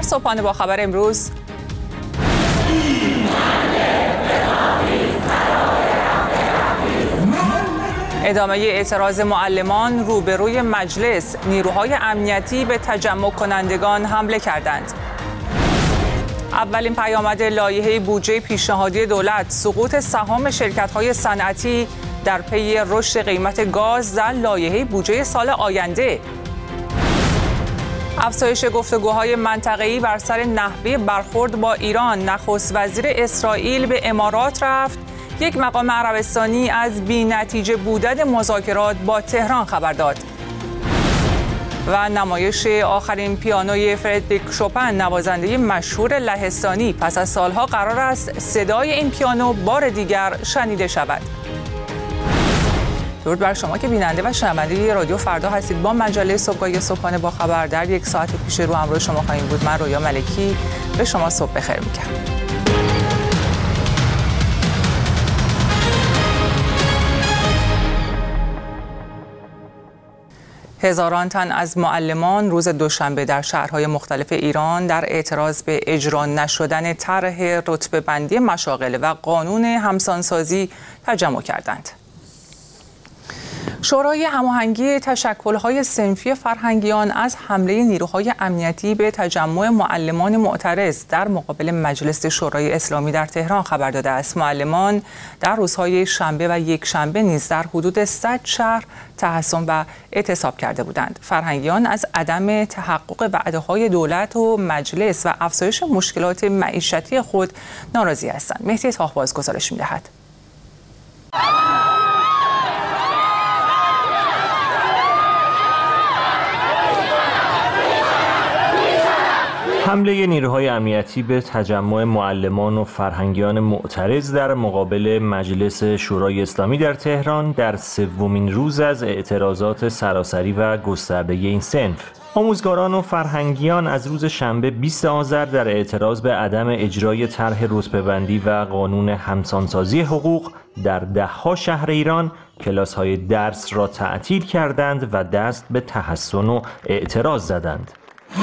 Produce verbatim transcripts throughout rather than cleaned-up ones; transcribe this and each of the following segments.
صبحانه با خبر امروز. ادامه اعتراض معلمان روبروی مجلس، نیروهای امنیتی به تجمع کنندگان حمله کردند. اولین پیامد لایحه بودجه پیشنهادی دولت، سقوط سهام شرکت‌های صنعتی در پی رشد قیمت گاز در لایحه بودجه سال آینده. افزایش گفتگوهای منطقه‌ای بر سر نحوه برخورد با ایران، نخست وزیر اسرائیل به امارات رفت. یک مقام عربستانی از بی‌نتیجه بودن مذاکرات با تهران خبر داد. و نمایش آخرین پیانوی فردریک شوپن، نوازنده مشهور لهستانی، پس از سالها قرار است صدای این پیانو بار دیگر شنیده شود. درود بر شما که بیننده و شنونده رادیو فردا هستید. با مجله صبحگاهی صبحانه با خبر در یک ساعت پیش رو همراه شما خواهیم بود. من رویا ملکی به شما صبح بخیر میگم. هزاران تن از معلمان روز دوشنبه در شهرهای مختلف ایران در اعتراض به اجرا نشدن طرح رتبه‌بندی مشاغل و قانون همسانسازی تجمع کردند. شورای هماهنگی تشکل‌های صنفی فرهنگیان از حمله نیروهای امنیتی به تجمع معلمان معترض در مقابل مجلس شورای اسلامی در تهران خبر داده است. معلمان در روزهای شنبه و یک شنبه نیز در حدود صد شهر تحصن و اعتصاب کرده بودند. فرهنگیان از عدم تحقق وعده‌های دولت و مجلس و افزایش مشکلات معیشتی خود ناراضی هستند. مهدی تاهباز گزارش می‌دهد. حمله نیروهای امنیتی به تجمع معلمان و فرهنگیان معترض در مقابل مجلس شورای اسلامی در تهران در سومین روز از اعتراضات سراسری و گسترده این صنف. آموزگاران و فرهنگیان از روز شنبه بیست آذر در اعتراض به عدم اجرای طرح رتبه‌بندی و قانون همسانسازی حقوق در ده‌ها شهر ایران کلاس‌های درس را تعطیل کردند و دست به تحصن و اعتراض زدند.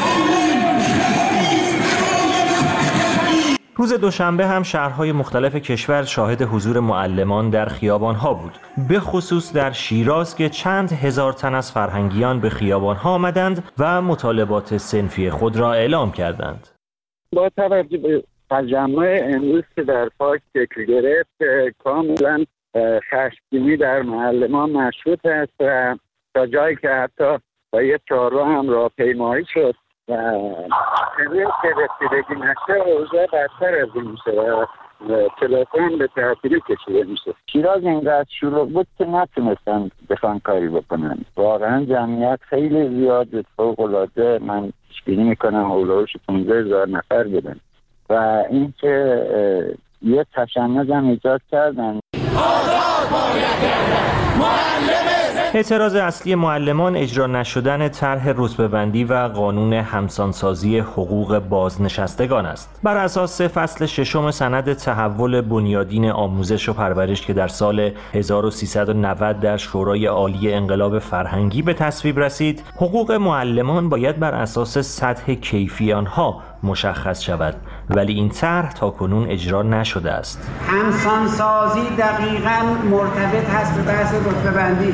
روز دوشنبه هم شهرهای مختلف کشور شاهد حضور معلمان در خیابان‌ها بود، به خصوص در شیراز که چند هزار تن از فرهنگیان به خیابان‌ها آمدند و مطالبات صنفی خود را اعلام کردند. با توجه به تجمع امروز که در پارک شکل گرفت، کاملا خشمگینی در معلمان مشهود است و تا جایی که حتی با یک چهارراه هم راهپیمایی شد و اگر که رسیدگی نشه اوضاع بدتر از این میشه و کلاس‌ها هم به تعطیلی کشیده میشه. شیراز اینقدر شلوغ بود که نتونستن بخوان کاری بکنن. واقعا جمعیت خیلی زیاد، فوق‌العاده. من پیش‌بینی میکنم هولوش پانزده هزار نفر بودن و اینکه یه تشنج هم ایجاد کردن. آزاد باید گردن معلم. اعتراض اصلی معلمان اجرا نشدن طرح رتبه‌بندی و قانون همسانسازی حقوق بازنشستگان است. بر اساس فصل ششم سند تحول بنیادین آموزش و پرورش که در سال هزار و سیصد و نود در شورای عالی انقلاب فرهنگی به تصویب رسید، حقوق معلمان باید بر اساس سطح کیفی آنها مشخص شود، ولی این طرح تاکنون اجرا نشده است. همسانسازی دقیقاً مرتبط هست به بحث رتبه‌بندی.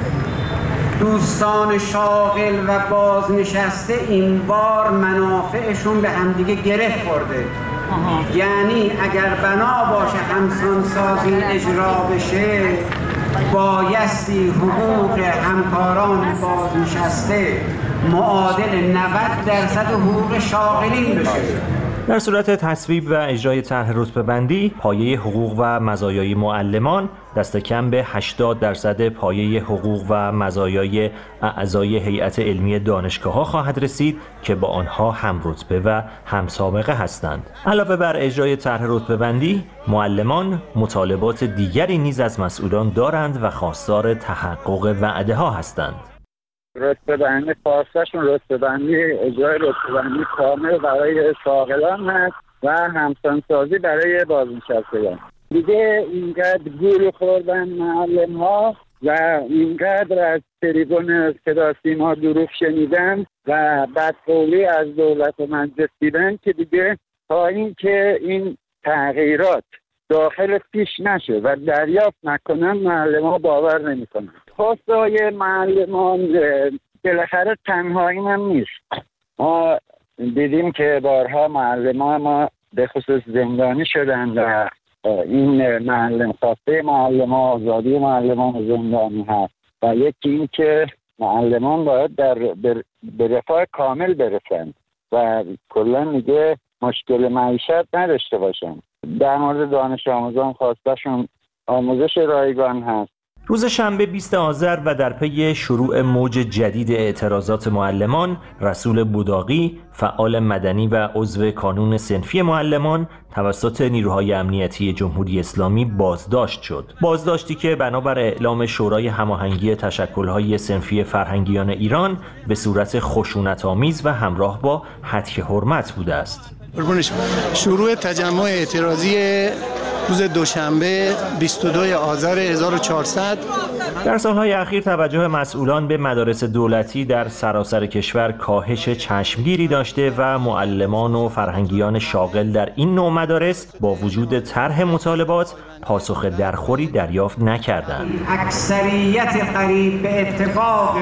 دوستان شاغل و بازنشسته این بار منافعشون به همدیگه گره خورده. یعنی اگر بنا باشه همسانسازی اجرا بشه، بایستی حقوق همکاران بازنشسته معادل نود درصد حقوق شاغلین بشه. در صورت تصویب و اجرای طرح رتبه‌بندی، پایه حقوق و مزایای معلمان دست کم به هشتاد درصد پایه حقوق و مزایای اعضای هیئت علمی دانشگاه‌ها خواهد رسید که با آنها هم رتبه و هم سابقه هستند. علاوه بر اجرای طرح رتبه‌بندی، معلمان مطالبات دیگری نیز از مسئولان دارند و خواستار تحقق وعده‌ها هستند. رتبه‌بندی خواستشون رتبه‌بندی اجرای رتبه‌بندی کامل برای شاغلان هست و همسانسازی برای بازنشستگان. دیگه اینقدر گول خوردن معلم ها و اینقدر از تریبون صدا سیما دروغ شنیدن و بدقولی از دولت و مجلس دیدن که دیگه تا اینکه این تغییرات داخل پیش نشه و دریافت نکنن معلمان باور نمیکنن. خواستای معلمان بالاخره تنهایی هم نیست. ما دیدیم که بارها معلمان ما به خصوص زندانی شدن و این معلم خواسته معلمان آزادی معلمان زندانی هست و یکی این که معلمان باید در به رفاه کامل برسند و کلا میگه مشکل معیشت نداشته باشن. در مورد دانش آموزان خواستشون آموزش رایگان هست. روز شنبه بیست آذر و در پی شروع موج جدید اعتراضات معلمان، رسول بوداقی، فعال مدنی و عضو کانون صنفی معلمان توسط نیروهای امنیتی جمهوری اسلامی بازداشت شد. بازداشتی که بنابر اعلام شورای هماهنگی تشکل‌های صنفی فرهنگیان ایران به صورت خشونت‌آمیز و همراه با هتک حرمت بوده است. شروع تجمع اعتراضی روز دوشنبه بیست و دوم آذر هزار و چهارصد. در سالهای اخیر توجه مسئولان به مدارس دولتی در سراسر کشور کاهش چشمگیری داشته و معلمان و فرهنگیان شاغل در این نوع مدارس با وجود طرح مطالبات پاسخ درخوری دریافت نکردند. اکثریت قریب به اتفاق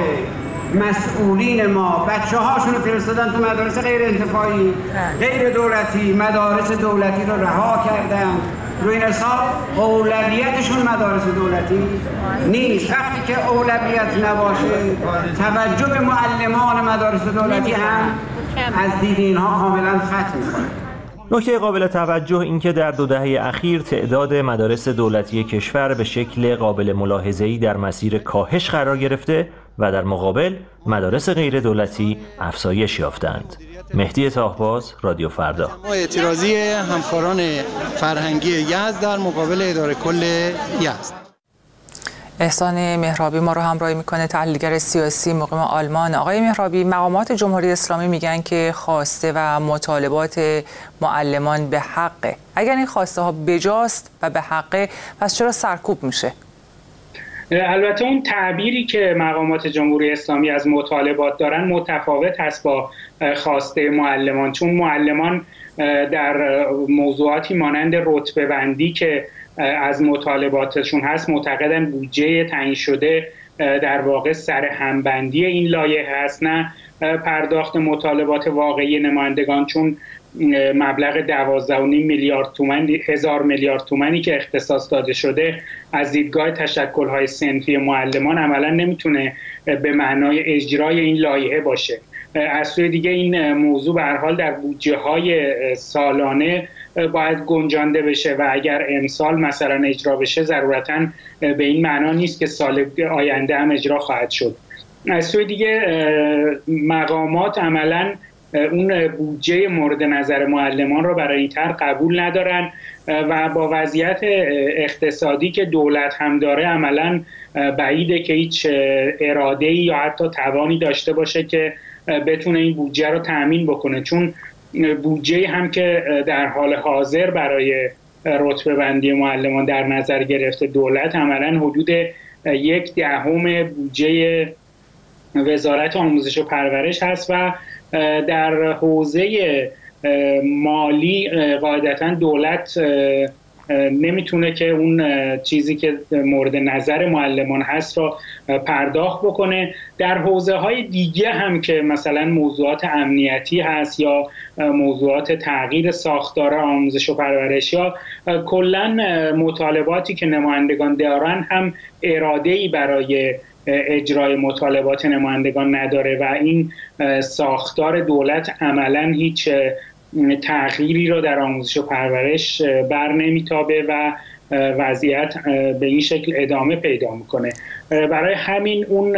مسئولین ما بچه هاشون رو فرستادن تو مدارس غیر انتفاعی، غیر دولتی، مدارس دولتی رو رها کردن. روی این حساب اولویتشون مدارس دولتی نیست. وقتی که اولویت نباشه توجه به معلمان مدارس دولتی هم از دید اینها کاملا ختم می‌کنه. نکته قابل توجه این که در دو دهه اخیر تعداد مدارس دولتی کشور به شکل قابل ملاحظه‌ای در مسیر کاهش قرار گرفته و در مقابل مدارس غیر دولتی افزایش یافتند. مهدی طاهباز، رادیو فردا. اعتراضی همکاران فرهنگی یزد در مقابل اداره کل یزد. احسان مهرابی ما رو همراهی میکنه، تحلیلگر سیاسی مقیم آلمان. آقای مهرابی، مقامات جمهوری اسلامی میگن که خواسته و مطالبات معلمان به حقه. اگر این خواسته ها بجاست و به حقه، پس چرا سرکوب میشه؟ البته اون تعبیری که مقامات جمهوری اسلامی از مطالبات دارن متفاوت هست با خواسته معلمان، چون معلمان در موضوعاتی مانند رتبه بندی که از مطالباتشون هست معتقدن بودجه تعیین شده در واقع سر همبندی این لایحه هست، نه پرداخت مطالبات واقعی نمایندگان، چون مبلغ دوازده و نیم میلیارد تومان هزار میلیارد تومانی که اختصاص داده شده از دیدگاه تشکل‌های صنفی معلمان عملا نمیتونه به معنای اجرای این لایحه باشه. از سوی دیگه این موضوع به هر حال در بودجه‌های سالانه باید گنجانده بشه و اگر امسال مثلا اجرا بشه ضرورتاً به این معنا نیست که سال آینده هم اجرا خواهد شد. از سوی دیگه مقامات عملاً اون بودجه مورد نظر معلمان رو برای این طرح قبول ندارن و با وضعیت اقتصادی که دولت هم داره عملاً بعیده که هیچ اراده‌ای یا حتی توانی داشته باشه که بتونه این بودجه رو تأمین بکنه، چون بودجه هم که در حال حاضر برای رتبه بندی معلمان در نظر گرفته دولت عملاً حدود یک دهم بودجه وزارت آموزش و پرورش هست و در حوزه مالی قاعدتاً دولت نمیتونه که اون چیزی که مورد نظر معلمان هست رو پرداخت بکنه. در حوزه های دیگه هم که مثلا موضوعات امنیتی هست یا موضوعات تغییر ساختار آموزش و پرورش یا کلاً مطالباتی که نمایندگان دارن هم اراده‌ای برای اجرای مطالبات نمایندگان نداره و این ساختار دولت عملاً هیچ تغییری رو در آموزش و پرورش بر نمیتابه و وضعیت به این شکل ادامه پیدا میکنه. برای همین اون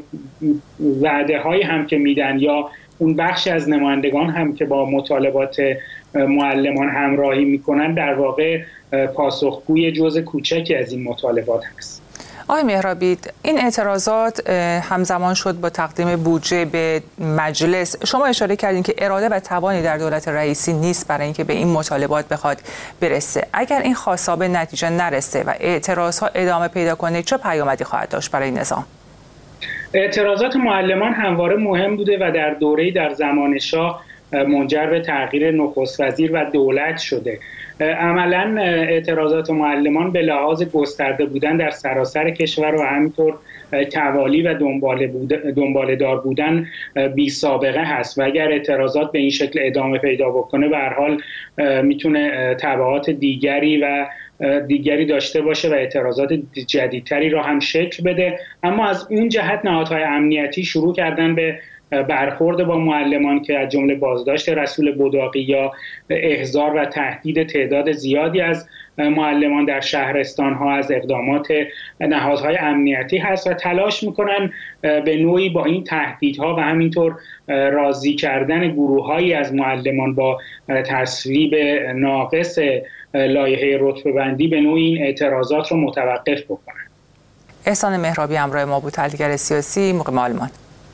وعده هایی هم که میدن یا اون بخشی از نمایندگان هم که با مطالبات معلمان همراهی میکنن در واقع پاسخگوی جزء کوچکی از این مطالبات هست. آقای مهرابی، این اعتراضات همزمان شد با تقدیم بودجه به مجلس. شما اشاره کردین که اراده و توانی در دولت رئیسی نیست برای اینکه به این مطالبات بخواد برسه. اگر این خواسته به نتیجه نرسه و اعتراضها ادامه پیدا کنه، چه پیامدی خواهد داشت برای نظام؟ اعتراضات معلمان همواره مهم بوده و در دوره‌ای در زمان شاه منجر به تغییر نخست وزیر و دولت شده. عملاً اعتراضات معلمان به لحاظ گسترده بودن در سراسر کشور و همینطور توالی و دنباله بوده، دنباله دار بودن بی سابقه هست و اگر اعتراضات به این شکل ادامه پیدا بکنه به هر حال میتونه تبعات دیگری و دیگری داشته باشه و اعتراضات جدیدتری را هم شکل بده. اما از اون جهت نهادهای امنیتی شروع کردن به برخورد با معلمان که از جمله بازداشت رسول بداقی یا احضار و تهدید تعداد زیادی از معلمان در شهرستان‌ها از اقدامات نهادهای امنیتی هست و تلاش میکنن به نوعی با این تهدیدها و همینطور راضی کردن گروه‌هایی از معلمان با تصویب ناقص لایحه رتبه‌بندی به نوعی این اعتراضات رو متوقف بکنن. احسان مهرابی همراه ما بود، تحلیلگر سیاسی موقع معلمان.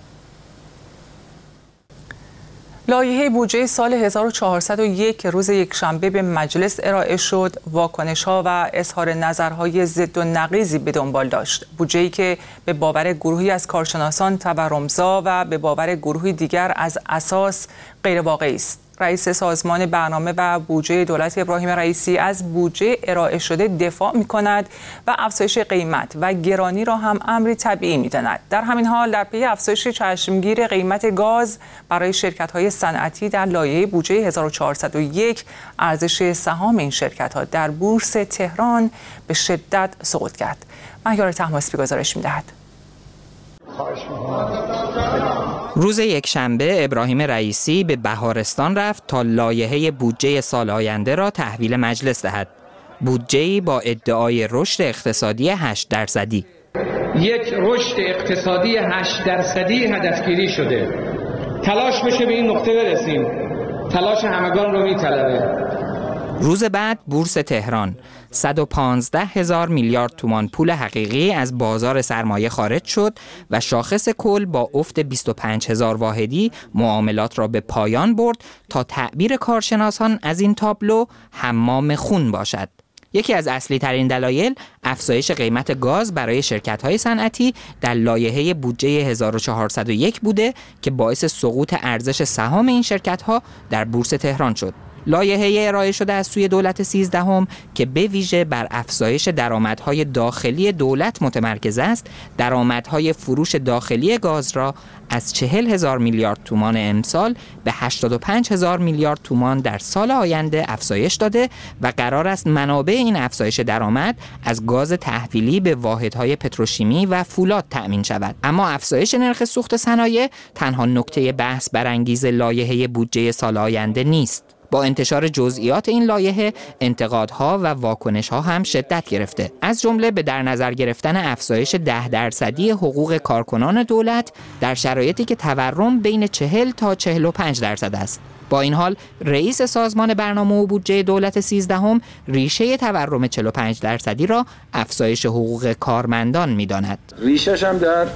لایحه بودجه سال هزار و چهارصد و یک روز یکشنبه به مجلس ارائه شد، واکنش‌ها و اظهار نظرهای ضد و نقیضی به دنبال داشت. بودجه‌ای که به باور گروهی از کارشناسان تورمزا و به باور گروهی دیگر از اساس غیر واقعی است. رئیس سازمان برنامه و بودجه دولت ابراهیم رئیسی از بودجه ارائه شده دفاع می‌کند و افزایش قیمت و گرانی را هم امری طبیعی می‌داند. در همین حال در پی افزایش چشمگیر قیمت گاز برای شرکت‌های صنعتی در لایحه بودجه هزار و چهارصد و یک، ارزش سهام این شرکت‌ها در بورس تهران به شدت سقوط کرد. مهیار طهماسبی گزارش می‌دهد. روز یکشنبه ابراهیم رئیسی به بهارستان رفت تا لایحه بودجه سال آینده را تحویل مجلس دهد. بودجه‌ای با ادعای رشد اقتصادی هشت درصدی. یک رشد اقتصادی هشت درصدی هدفگیری شده. تلاش بشه به این نقطه برسیم. تلاش همگان رو می‌طلبه. روز بعد بورس تهران، صد و پانزده هزار میلیارد تومان پول حقیقی از بازار سرمایه خارج شد و شاخص کل با افت بیست و پنج هزار واحدی معاملات را به پایان برد تا تعبیر کارشناسان از این تابلو حمام خون باشد. یکی از اصلی ترین دلایل افزایش قیمت گاز برای شرکت‌های صنعتی در لایحه بودجه هزار و چهارصد و یک بوده که باعث سقوط ارزش سهام این شرکت‌ها در بورس تهران شد. لایحه ارائه شده از سوی دولت سیزدهم که به ویژه بر افزایش درآمدهای داخلی دولت متمرکز است، درآمدهای فروش داخلی گاز را از چهل هزار میلیارد تومان امسال به هشتاد و پنج هزار میلیارد تومان در سال آینده افزایش داده و قرار است منابع این افزایش درآمد از گاز تحویلی به واحدهای پتروشیمی و فولاد تأمین شود. اما افزایش نرخ سوخت صنایع تنها نکته بحث برانگیز لایحه بودجه سال آینده نیست. با انتشار جزئیات این لایحه انتقادها و واکنش‌ها هم شدت گرفته، از جمله به در نظر گرفتن افزایش ده درصدی حقوق کارکنان دولت در شرایطی که تورم بین چهل تا چهل و پنج درصد است. با این حال رئیس سازمان برنامه و بودجه دولت سیزدهم ریشه تورم چهل و پنج درصدی را افزایش حقوق کارمندان می‌داند. ریشه‌ش هم در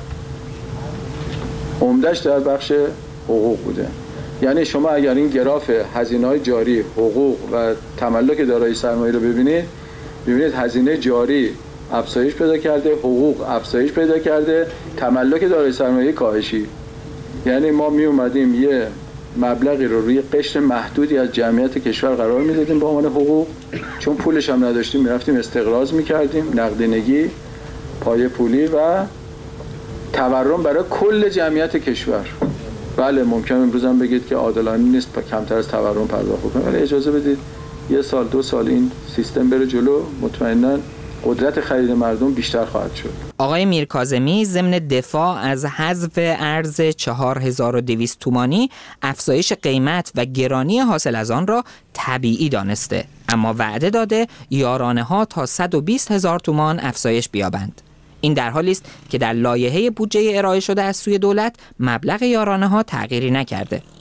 عمده‌اش در بخش حقوق بوده. یعنی شما اگر این گراف هزینه‌های جاری، حقوق و تملک دارایی سرمایه رو ببینید، ببینید هزینه جاری افزایش پیدا کرده، حقوق افزایش پیدا کرده، تملک دارایی سرمایه کاهشی. یعنی ما می اومدیم یه مبلغی رو روی قشر محدودی از جمعیت کشور قرار میدادیم به عنوان حقوق، چون پولش هم نداشتیم میرفتیم استقراض میکردیم، نقدینگی، پایه پولی و تورم برای کل جمعیت کشور. بله ممکن امروز هم بگید که عادلانه نیست با کمتر از تورم پرداخت کنیم، ولی اجازه بدید یه سال دو سال این سیستم بره جلو، مطمئناً قدرت خرید مردم بیشتر خواهد شد. آقای میرکاظمی ضمن دفاع از حذف ارز چهار هزار و دویست تومانی افزایش قیمت و گرانی حاصل از آن را طبیعی دانسته، اما وعده داده یارانه ها تا صد و بیست هزار تومان افزایش بیابند. این در حالی است که در لایحه بودجه ارائه شده از سوی دولت مبلغ یارانه ها تغییری نکرده.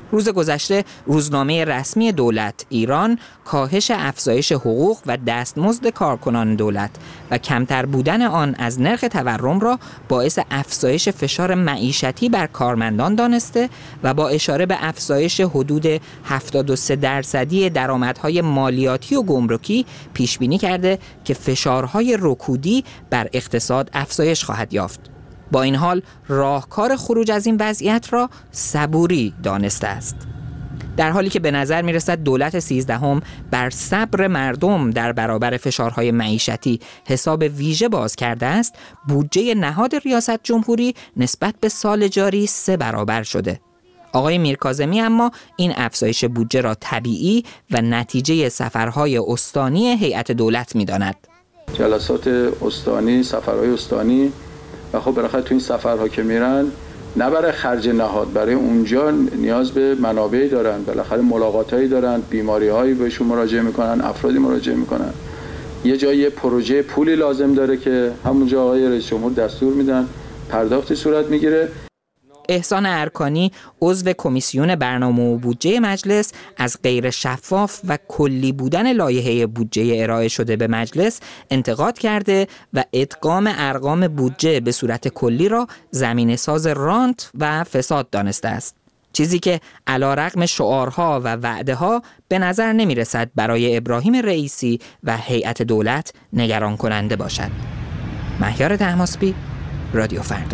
روز گذشته روزنامه رسمی دولت ایران کاهش افزایش حقوق و دستمزد کارکنان دولت و کمتر بودن آن از نرخ تورم را باعث افزایش فشار معیشتی بر کارمندان دانسته و با اشاره به افزایش حدود هفتاد و سه درصدی درآمدهای مالیاتی و گمرکی پیش بینی کرده که فشارهای رکودی بر اقتصاد افزایش خواهد یافت. با این حال راهکار خروج از این وضعیت را صبوری دانسته است. در حالی که به نظر می رسد دولت سیزدهم بر صبر مردم در برابر فشارهای معیشتی حساب ویژه باز کرده است، بودجه نهاد ریاست جمهوری نسبت به سال جاری سه برابر شده. آقای میرکاظمی اما این افزایش بودجه را طبیعی و نتیجه سفرهای استانی هیئت دولت می داند. جلسات استانی، سفرهای استانی و خب بالاخره تو این سفرها که میرن نه برای خرج نهاد، برای اونجا نیاز به منابعی دارن، بالاخره ملاقاتایی دارن، بیماری‌هایی بهشون مراجعه میکنن، افرادی مراجعه میکنن، یه جایی پروژه پولی لازم داره که همونجا آقای رئیس جمهور دستور میدن پرداختی صورت میگیره. احسان ارکانی عضو کمیسیون برنامه و بودجه مجلس از غیر شفاف و کلی بودن لایحه بودجه ارائه شده به مجلس انتقاد کرده و ادغام ارقام بودجه به صورت کلی را زمینه‌ساز رانت و فساد دانسته است. چیزی که علیرغم شعارها و وعده‌ها به نظر نمی‌رسد برای ابراهیم رئیسی و هیئت دولت نگران کننده باشد. مهیار طهماسبی، رادیو فردا.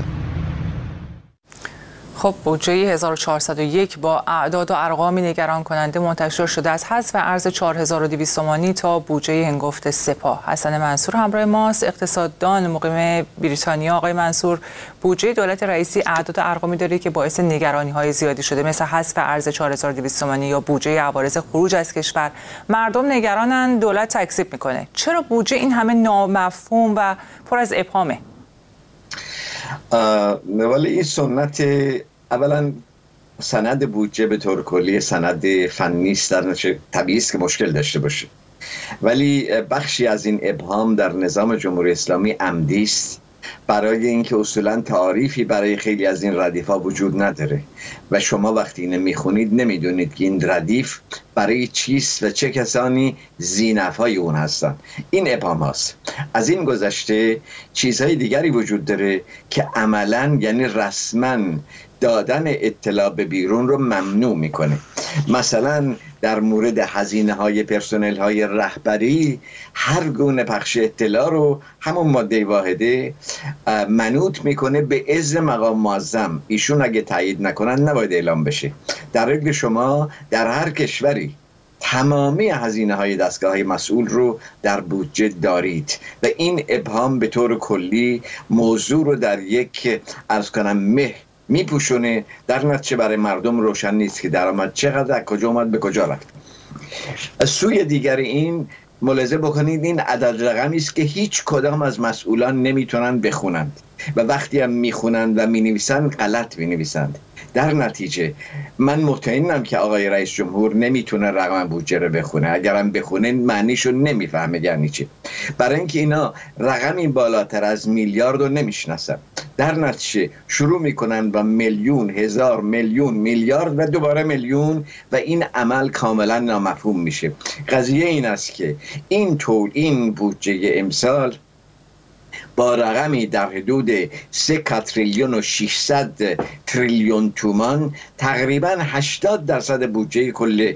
خب بودجه هزار و چهارصد و یک با اعداد و ارقامی نگران کننده منتشر شده از حذف ارز چهار هزار و دویست تومانی تا بودجه هنگفت سپاه. حسن منصور همراه ماست، اقتصاددان مقیم بریتانیا. آقای منصور، بودجه دولت رئیسی اعداد و ارقامی داره که باعث نگرانی‌های زیادی شده، مثل حذف ارز چهار هزار و دویست تومانی یا بودجه عوارض خروج از کشور. مردم نگرانن، دولت تکذیب میکنه. چرا بودجه این همه نامفهوم و پر از ابهامه؟ ولی این سنت، اولا سند بودجه به طور کلی سند فنی است، در نتیجه طبیعی است که مشکل داشته باشه، ولی بخشی از این ابهام در نظام جمهوری اسلامی عمدی است، برای اینکه اصولا تعریفی برای خیلی از این ردیف‌ها وجود نداره و شما وقتی اینو میخونید نمیدونید که این ردیف برای چیست و چه کسانی زینف‌های اون هستن. این ابهام هست. از این گذشته چیزهای دیگری وجود داره که عملاً یعنی رسماً دادن اطلاع به بیرون رو ممنوع میکنه. مثلا در مورد هزینه های پرسنل های رهبری هر گونه پخش اطلاع رو همون ماده واحده منوط میکنه به اذن مقام معظم. ایشون اگه تایید نکنن نباید اعلام بشه، در حالی که شما در هر کشوری تمامی هزینه های دستگاه های مسئول رو در بودجه دارید و این ابهام به طور کلی موضوع رو در یک عرض کنم مه میپوشونه، در نتیجه برای مردم روشن نیست که درآمد چقدر، از کجا اومد، به کجا رفت. از سوی دیگر این ملاحظه بکنید این عدد رقمی است که هیچ کدام از مسئولان نمیتونن بخونند و وقتی هم میخونند و مینویسند غلط مینویسند. در نتیجه من مطمئنم که آقای رئیس جمهور نمیتونه رقم بودجه رو بخونه، اگرم بخونه معنیشو نمیفهمه یعنی چی، برای اینکه اینا رقمی بالاتر از میلیارد رو نمیشناسن. در نتیجه شروع میکنن با میلیون، هزار، میلیون، میلیارد و دوباره میلیون و این عمل کاملا نامفهوم میشه. قضیه این است که این طول این بودجه امسال با رقمی در حدود سه تریلیون و ششصد تریلیون تومان تقریبا هشتاد درصد بودجه کل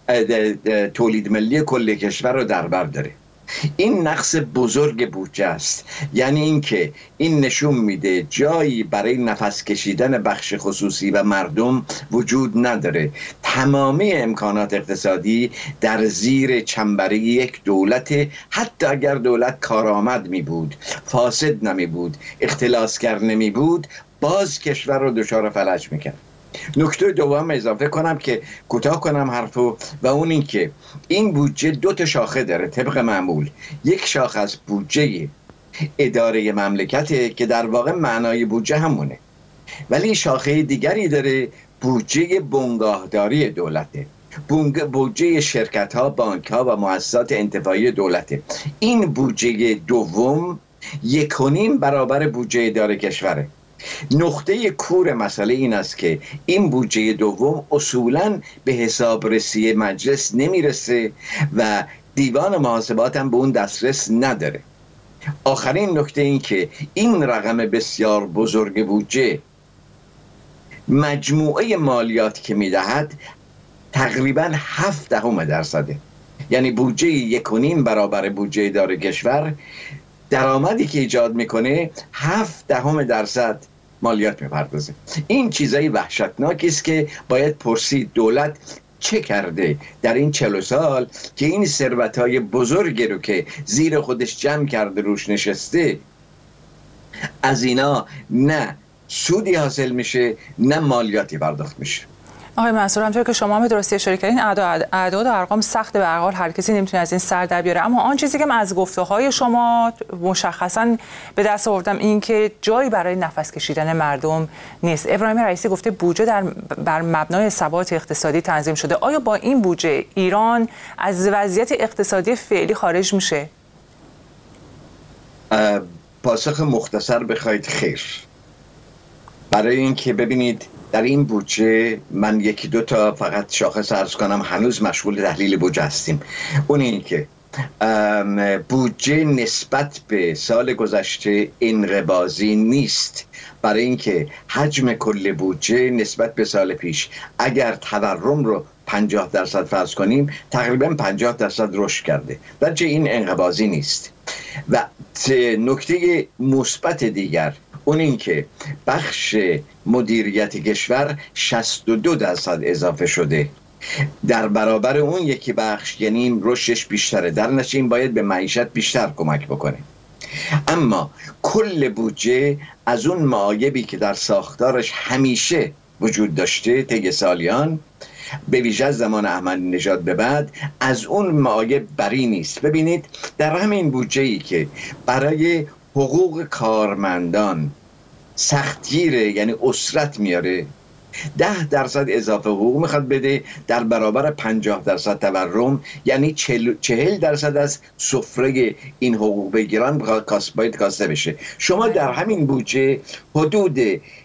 تولید ملی کل کشور رو در بر داره. این نقص بزرگ بودجه است، یعنی اینکه این نشون میده جایی برای نفس کشیدن بخش خصوصی و مردم وجود نداره. تمامی امکانات اقتصادی در زیر چنبره یک دولت، حتی اگر دولت کارآمد می بود، فاسد نمی بود، اختلاسگر نمی بود، باز کشور رو دچار فلج میکرد. نکته دوم اضافه کنم که کوتاه کنم حرفو، و اون این که این بودجه دو تا شاخه داره طبق معمول. یک شاخه از بودجه اداره مملکته که در واقع معنای بودجه همونه، ولی شاخه دیگری داره بودجه بنگاهداری دولته، بودجه شرکت ها، بانک ها و مؤسسات انتفاعی دولته. این بودجه دوم یک و نیم برابر بودجه اداره کشوره. نقطه کور مسئله این است که این بودجه دوم اصولاً به حسابرسی مجلس نمیرسه و دیوان محاسبات هم به اون دسترس نداره. آخرین نکته این که این رقم بسیار بزرگ بودجه مجموعه مالیات که میدهد تقریباً هفت دهم درصده، یعنی بودجه یک و نیم برابر بودجه اداره کشور درآمدی که ایجاد میکنه هفت دهم درصد مالیات میپردازه. این چیزای وحشتناکی است که باید پرسید دولت چه کرده در این چهل سال که این ثروت‌های بزرگی رو که زیر خودش جمع کرده روش نشسته، از اینا نه سودی حاصل میشه نه مالیاتی پرداخت میشه. آقای منصور، همونطور که شما هم درستی اشاره کردین اعداد و ارقام سخت به هر حال هر کسی نمیتونه از این سر در بیاره، اما آن چیزی که من از گفته‌های شما مشخصاً به دست آوردم این که جایی برای نفس کشیدن مردم نیست. ابراهیم رئیسی گفته بودجه در بر مبنای ثبات اقتصادی تنظیم شده. آیا با این بودجه ایران از وضعیت اقتصادی فعلی خارج میشه؟ پاسخ مختصر بخواید خیر. برای اینکه ببینید در این بودجه من یکی دو تا فقط شاخص عرض کنم، هنوز مشغول تحلیل بودجه هستیم. اون این که بودجه نسبت به سال گذشته انقباضی نیست، برای اینکه حجم کل بودجه نسبت به سال پیش اگر تورم رو پنجاه درصد فرض کنیم تقریبا پنجاه درصد رشد کرده، درجه این انقباضی نیست. و نکته مثبت دیگر اون این که بخش مدیریت کشور شصت و دو درصد اضافه شده در برابر اون یکی بخش، یعنی رشدش بیشتره، در نتیجه این باید به معیشت بیشتر کمک بکنه. اما کل بودجه از اون معایبی که در ساختارش همیشه وجود داشته طی سالیان، به ویژه زمان احمدی نژاد به بعد، از اون معایب بری نیست. ببینید در همین بودجه‌ای که برای حقوق کارمندان سختگیره، یعنی اسرت میاره، ده درصد اضافه حقوق میخواد بده در برابر پنجاه درصد تورم، یعنی چهل درصد از سفره این حقوق بگیران باید کاسته بشه. شما در همین بودجه حدود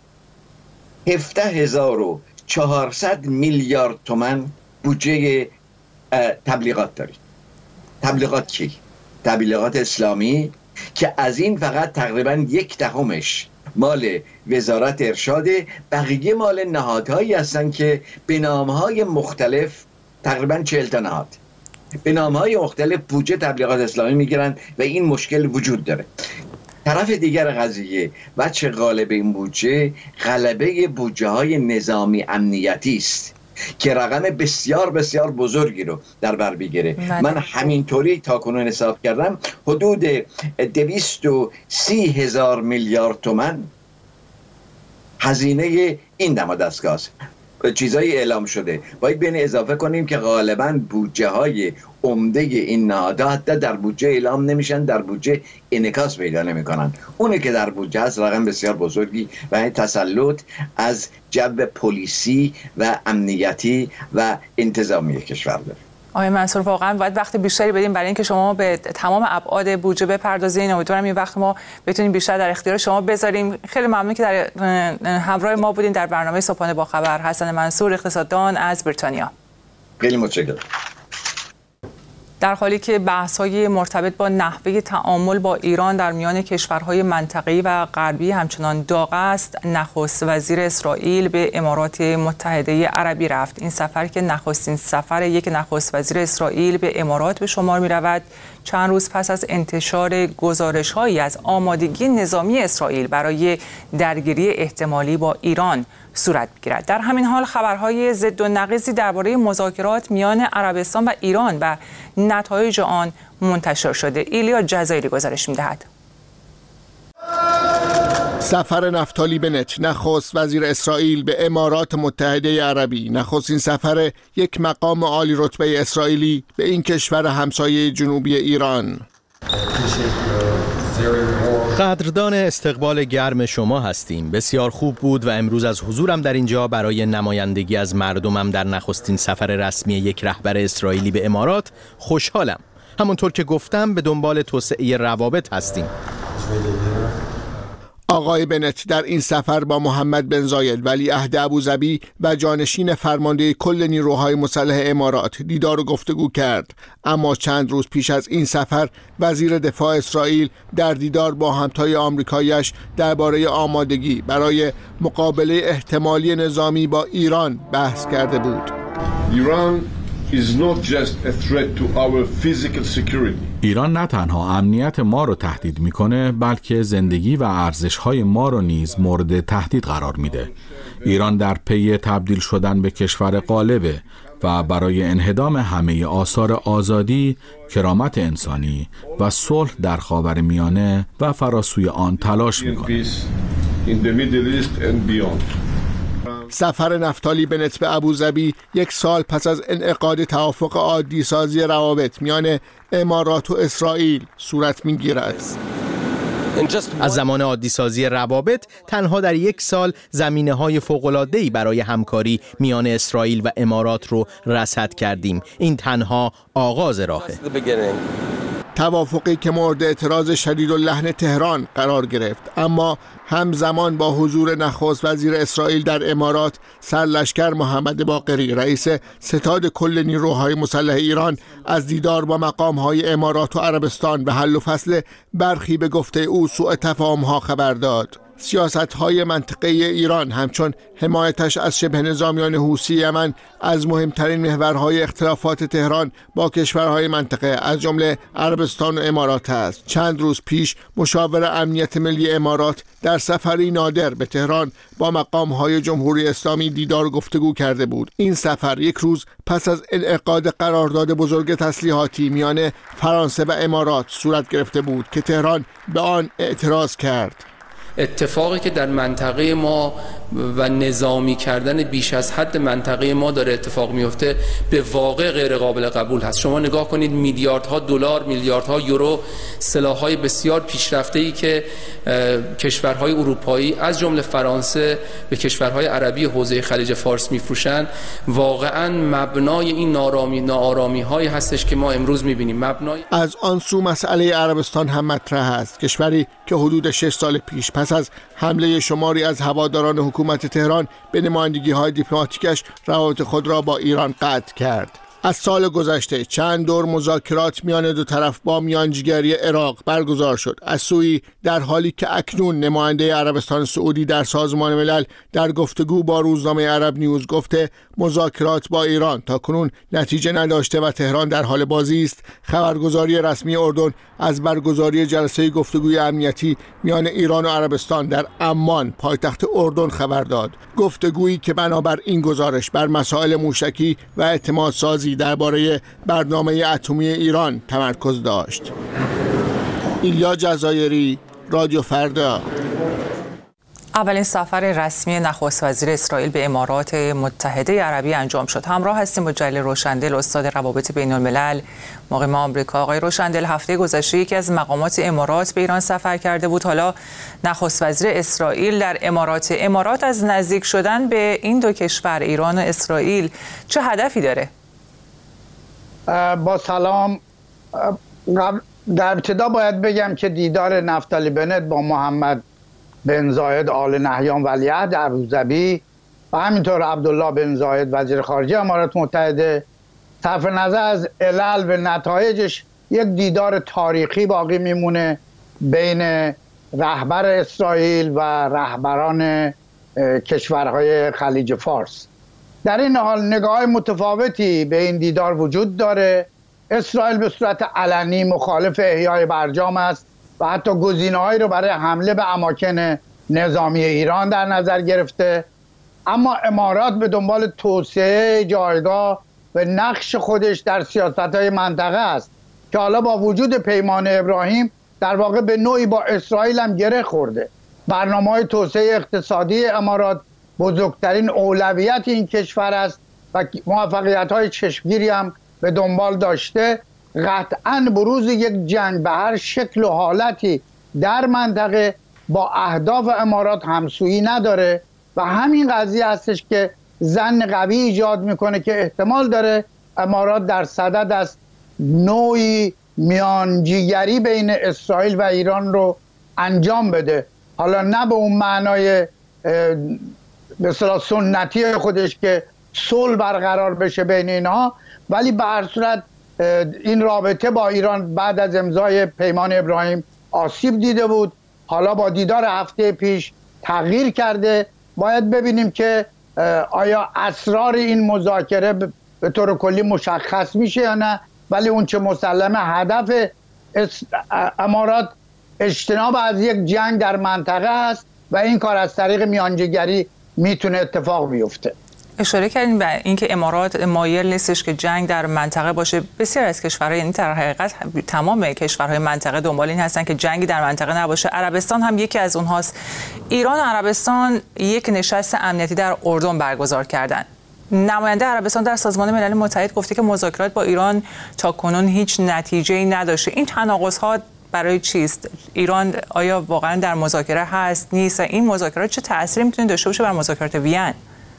هفده هزار و چهارصد میلیارد تومان بودجه تبلیغات دارید. تبلیغات چی؟ تبلیغات اسلامی که از این فقط تقریبا یک دهمش مال وزارت ارشاده، بقیه مال نهادهایی هستن که به نامهای مختلف، تقریبا چهل تا نهاد به نامهای مختلف بودجه تبلیغات اسلامی میگیرن و این مشکل وجود داره. طرف دیگر قضیه وجه غالب این بودجه غلبه بودجه های نظامی امنیتی است که رقم بسیار بسیار بزرگی رو در بر میگیره. من همینطوری تا کنون حساب کردم حدود دویست و سی هزار میلیارد تومان هزینه این دم دستگاه است. چیزایی اعلام شده، باید بین اضافه کنیم که غالباً بودجه های عمده این نهادها حتی در بودجه اعلام نمیشن، در بودجه انعکاس پیدا نمیکنن. اونه که در بودجه هست رقم بسیار بزرگی و این تسلط از جو پلیسی و امنیتی و انتظامی کشور داره. آقای منصور، واقعا باید وقت بیشتری بدیم برای اینکه شما به تمام ابعاد بودجه بپردازین. امیدوارم این وقت ما بتونیم بیشتر در اختیار شما بذاریم. خیلی ممنون که در همراه ما بودین در برنامه صبحانه با خبر. حسن منصور، اقتصاددان از بریتانیا. خیلی متشکرم. در حالی که بحث‌های مرتبط با نحوه تعامل با ایران در میان کشورهای منطقه‌ای و غربی همچنان داغ است، نخست وزیر اسرائیل به امارات متحده عربی رفت. این سفر که نخستین سفر یک نخست وزیر اسرائیل به امارات به شمار می‌رود، چند روز پس از انتشار گزارش‌هایی از آمادگی نظامی اسرائیل برای درگیری احتمالی با ایران صورت می‌گیرد. در همین حال خبرهای ضد و نقیضی درباره مذاکرات میان عربستان و ایران و نتایج آن منتشر شده. ایلیا جزایری گزارش می‌دهد. سفر نفتالی بنت، نخست وزیر اسرائیل به امارات متحده عربی، نخستین سفر یک مقام عالی رتبه اسرائیلی به این کشور همسایه جنوبی ایران. قدردان استقبال گرم شما هستیم. بسیار خوب بود و امروز از حضورم در اینجا برای نمایندگی از مردمم در نخستین سفر رسمی یک رهبر اسرائیلی به امارات خوشحالم. همونطور که گفتم به دنبال توسعه روابط هستیم. آقای بنت در این سفر با محمد بن زاید ولیعهد ابوظبی و جانشین فرمانده کل نیروهای مسلح امارات دیدار و گفتگو کرد، اما چند روز پیش از این سفر وزیر دفاع اسرائیل در دیدار با همتای آمریکایی‌اش درباره آمادگی برای مقابله احتمالی نظامی با ایران بحث کرده بود. ایران is not just a threat to our physical security. ایران نه تنها امنیت ما رو تهدید میکنه، بلکه زندگی و ارزش‌های ما رو نیز مورد تهدید قرار میده. ایران در پی تبدیل شدن به کشور غالبه و برای انهدام همه آثار آزادی، کرامت انسانی و صلح در خاورمیانه و فراسوی آن تلاش میکنه. سفر نفتالی بنت به ابوظبی یک سال پس از انعقاد توافق عادی سازی روابط میان امارات و اسرائیل صورت میگیرد. از زمان عادی سازی روابط تنها در یک سال زمینه‌های فوق‌العاده‌ای برای همکاری میان اسرائیل و امارات رو رصد کردیم. این تنها آغاز راهه. توافقی که مورد اعتراض شدید و لحن تهران قرار گرفت، اما همزمان با حضور نخست وزیر اسرائیل در امارات، سرلشکر محمد باقری رئیس ستاد کل نیروهای مسلح ایران از دیدار با مقام‌های امارات و عربستان به حل و فصل برخی به گفته او سوء تفاهم‌ها خبر داد. سیاست‌های منطقه ایران همچون حمایتش از شبه نظامیان حوثی یمن از مهمترین محورهای اختلافات تهران با کشورهای منطقه از جمله عربستان و امارات است. چند روز پیش مشاور امنیت ملی امارات در سفری نادر به تهران با مقام‌های جمهوری اسلامی دیدار و گفتگو کرده بود. این سفر یک روز پس از انعقاد قرارداد بزرگ تسلیحاتی میان فرانسه و امارات صورت گرفته بود که تهران به آن اعتراض کرد. اتفاقی که در منطقه ما و نظامی کردن بیش از حد منطقه ما داره اتفاق میفته به واقع غیر قابل قبول هست. شما نگاه کنید، میلیاردها دلار، میلیاردها یورو سلاح‌های بسیار پیشرفته‌ای که کشورهای اروپایی از جمله فرانسه به کشورهای عربی حوزه خلیج فارس میفروشند، واقعا مبنای این نارامی ناآرامی‌هایی هستش که ما امروز می‌بینیم. مبنای از آن سو مسئله عربستان هم مطرح است. کشوری که حدود شش سال پیش پس از حمله شماری از هواداران حکومت تهران به نمایندگی‌های دیپلماتیکش روابط خود را با ایران قطع کرد. از سال گذشته چند دور مذاکرات میان دو طرف با میانجیگری عراق برگزار شد. از سوی در حالی که اکنون نماینده عربستان سعودی در سازمان ملل در گفتگو با روزنامه عرب نیوز گفته مذاکرات با ایران تاکنون نتیجه نداشته و تهران در حال بازی است، خبرگزاری رسمی اردن از برگزاری جلسه گفتگوی امنیتی میان ایران و عربستان در عمان پایتخت اردن خبر داد. گفتگویی که بنابر این گزارش بر مسائل موشکی و اعتماد سازی درباره برنامه اتمی ایران تمرکز داشت. ایلیا جزایری، رادیو فردا. اولین سفر رسمی نخست وزیر اسرائیل به امارات متحده عربی انجام شد. همراه هستیم با جلیل روشندل، استاد روابط بین الملل مقیم آمریکا. آقای روشندل، هفته گذشته یکی از مقامات امارات به ایران سفر کرده بود. حالا نخست وزیر اسرائیل در امارات. امارات از نزدیک شدن به این دو کشور، ایران و اسرائیل، چه هدفی داره؟ با سلام. در ابتدا باید بگم که دیدار نفتالی بنت با محمد بن زاید آل نهیان ولیعهد ابوظبی و همینطور عبدالله بن زاید وزیر خارجه امارات متحده صرف نظر از علل و نتایجش یک دیدار تاریخی باقی میمونه بین رهبر اسرائیل و رهبران کشورهای خلیج فارس. در این حال نگاه متفاوتی به این دیدار وجود داره. اسرائیل به صورت علنی مخالف احیای برجام است و حتی گزینه‌هایی رو برای حمله به اماکن نظامی ایران در نظر گرفته، اما امارات به دنبال توسعه جایگاه و نقش خودش در سیاست‌های منطقه است که حالا با وجود پیمان ابراهیم در واقع به نوعی با اسرائیل هم گره خورده. برنامه‌های توسعه اقتصادی امارات بزرگترین اولویت این کشور است و موفقیت‌های چشمگیری هم به دنبال داشته. قطعاً بروز یک جنگ به هر شکل و حالتی در منطقه با اهداف امارات همسویی نداره و همین قضیه هستش که ظن قوی ایجاد میکنه که احتمال داره امارات در صدد است نوعی میانجیگری بین اسرائیل و ایران رو انجام بده. حالا نه به اون معنای به اصطلاح سنتی خودش که صلح برقرار بشه بین اینها، ولی به هر صورت این رابطه با ایران بعد از امضای پیمان ابراهیم آسیب دیده بود. حالا با دیدار هفته پیش تغییر کرده. باید ببینیم که آیا اسرار این مذاکره به طور کلی مشخص میشه یا نه، ولی اون چه مسلمه هدف امارات اجتناب از یک جنگ در منطقه است و این کار از طریق میانجیگری میتونه اتفاق بیفته. اشاره کردین به اینکه امارات مایل نیستش که جنگ در منطقه باشه. بسیار از کشورها، یعنی در حقیقت تمام کشورهای منطقه دنبال این هستن که جنگی در منطقه نباشه. عربستان هم یکی از اونهاست. ایران و عربستان یک نشست امنیتی در اردن برگزار کردن. نماینده عربستان در سازمان ملل متحد گفته که مذاکرات با ایران تا کنون هیچ نتیجه‌ای نداشته. این تناقض‌ها برای چیست؟ ایران آیا واقعا در مذاکره هست نیست؟ این مذاکرات چه تأثیری میتونه داشته باشه بر مذاکرات وین؟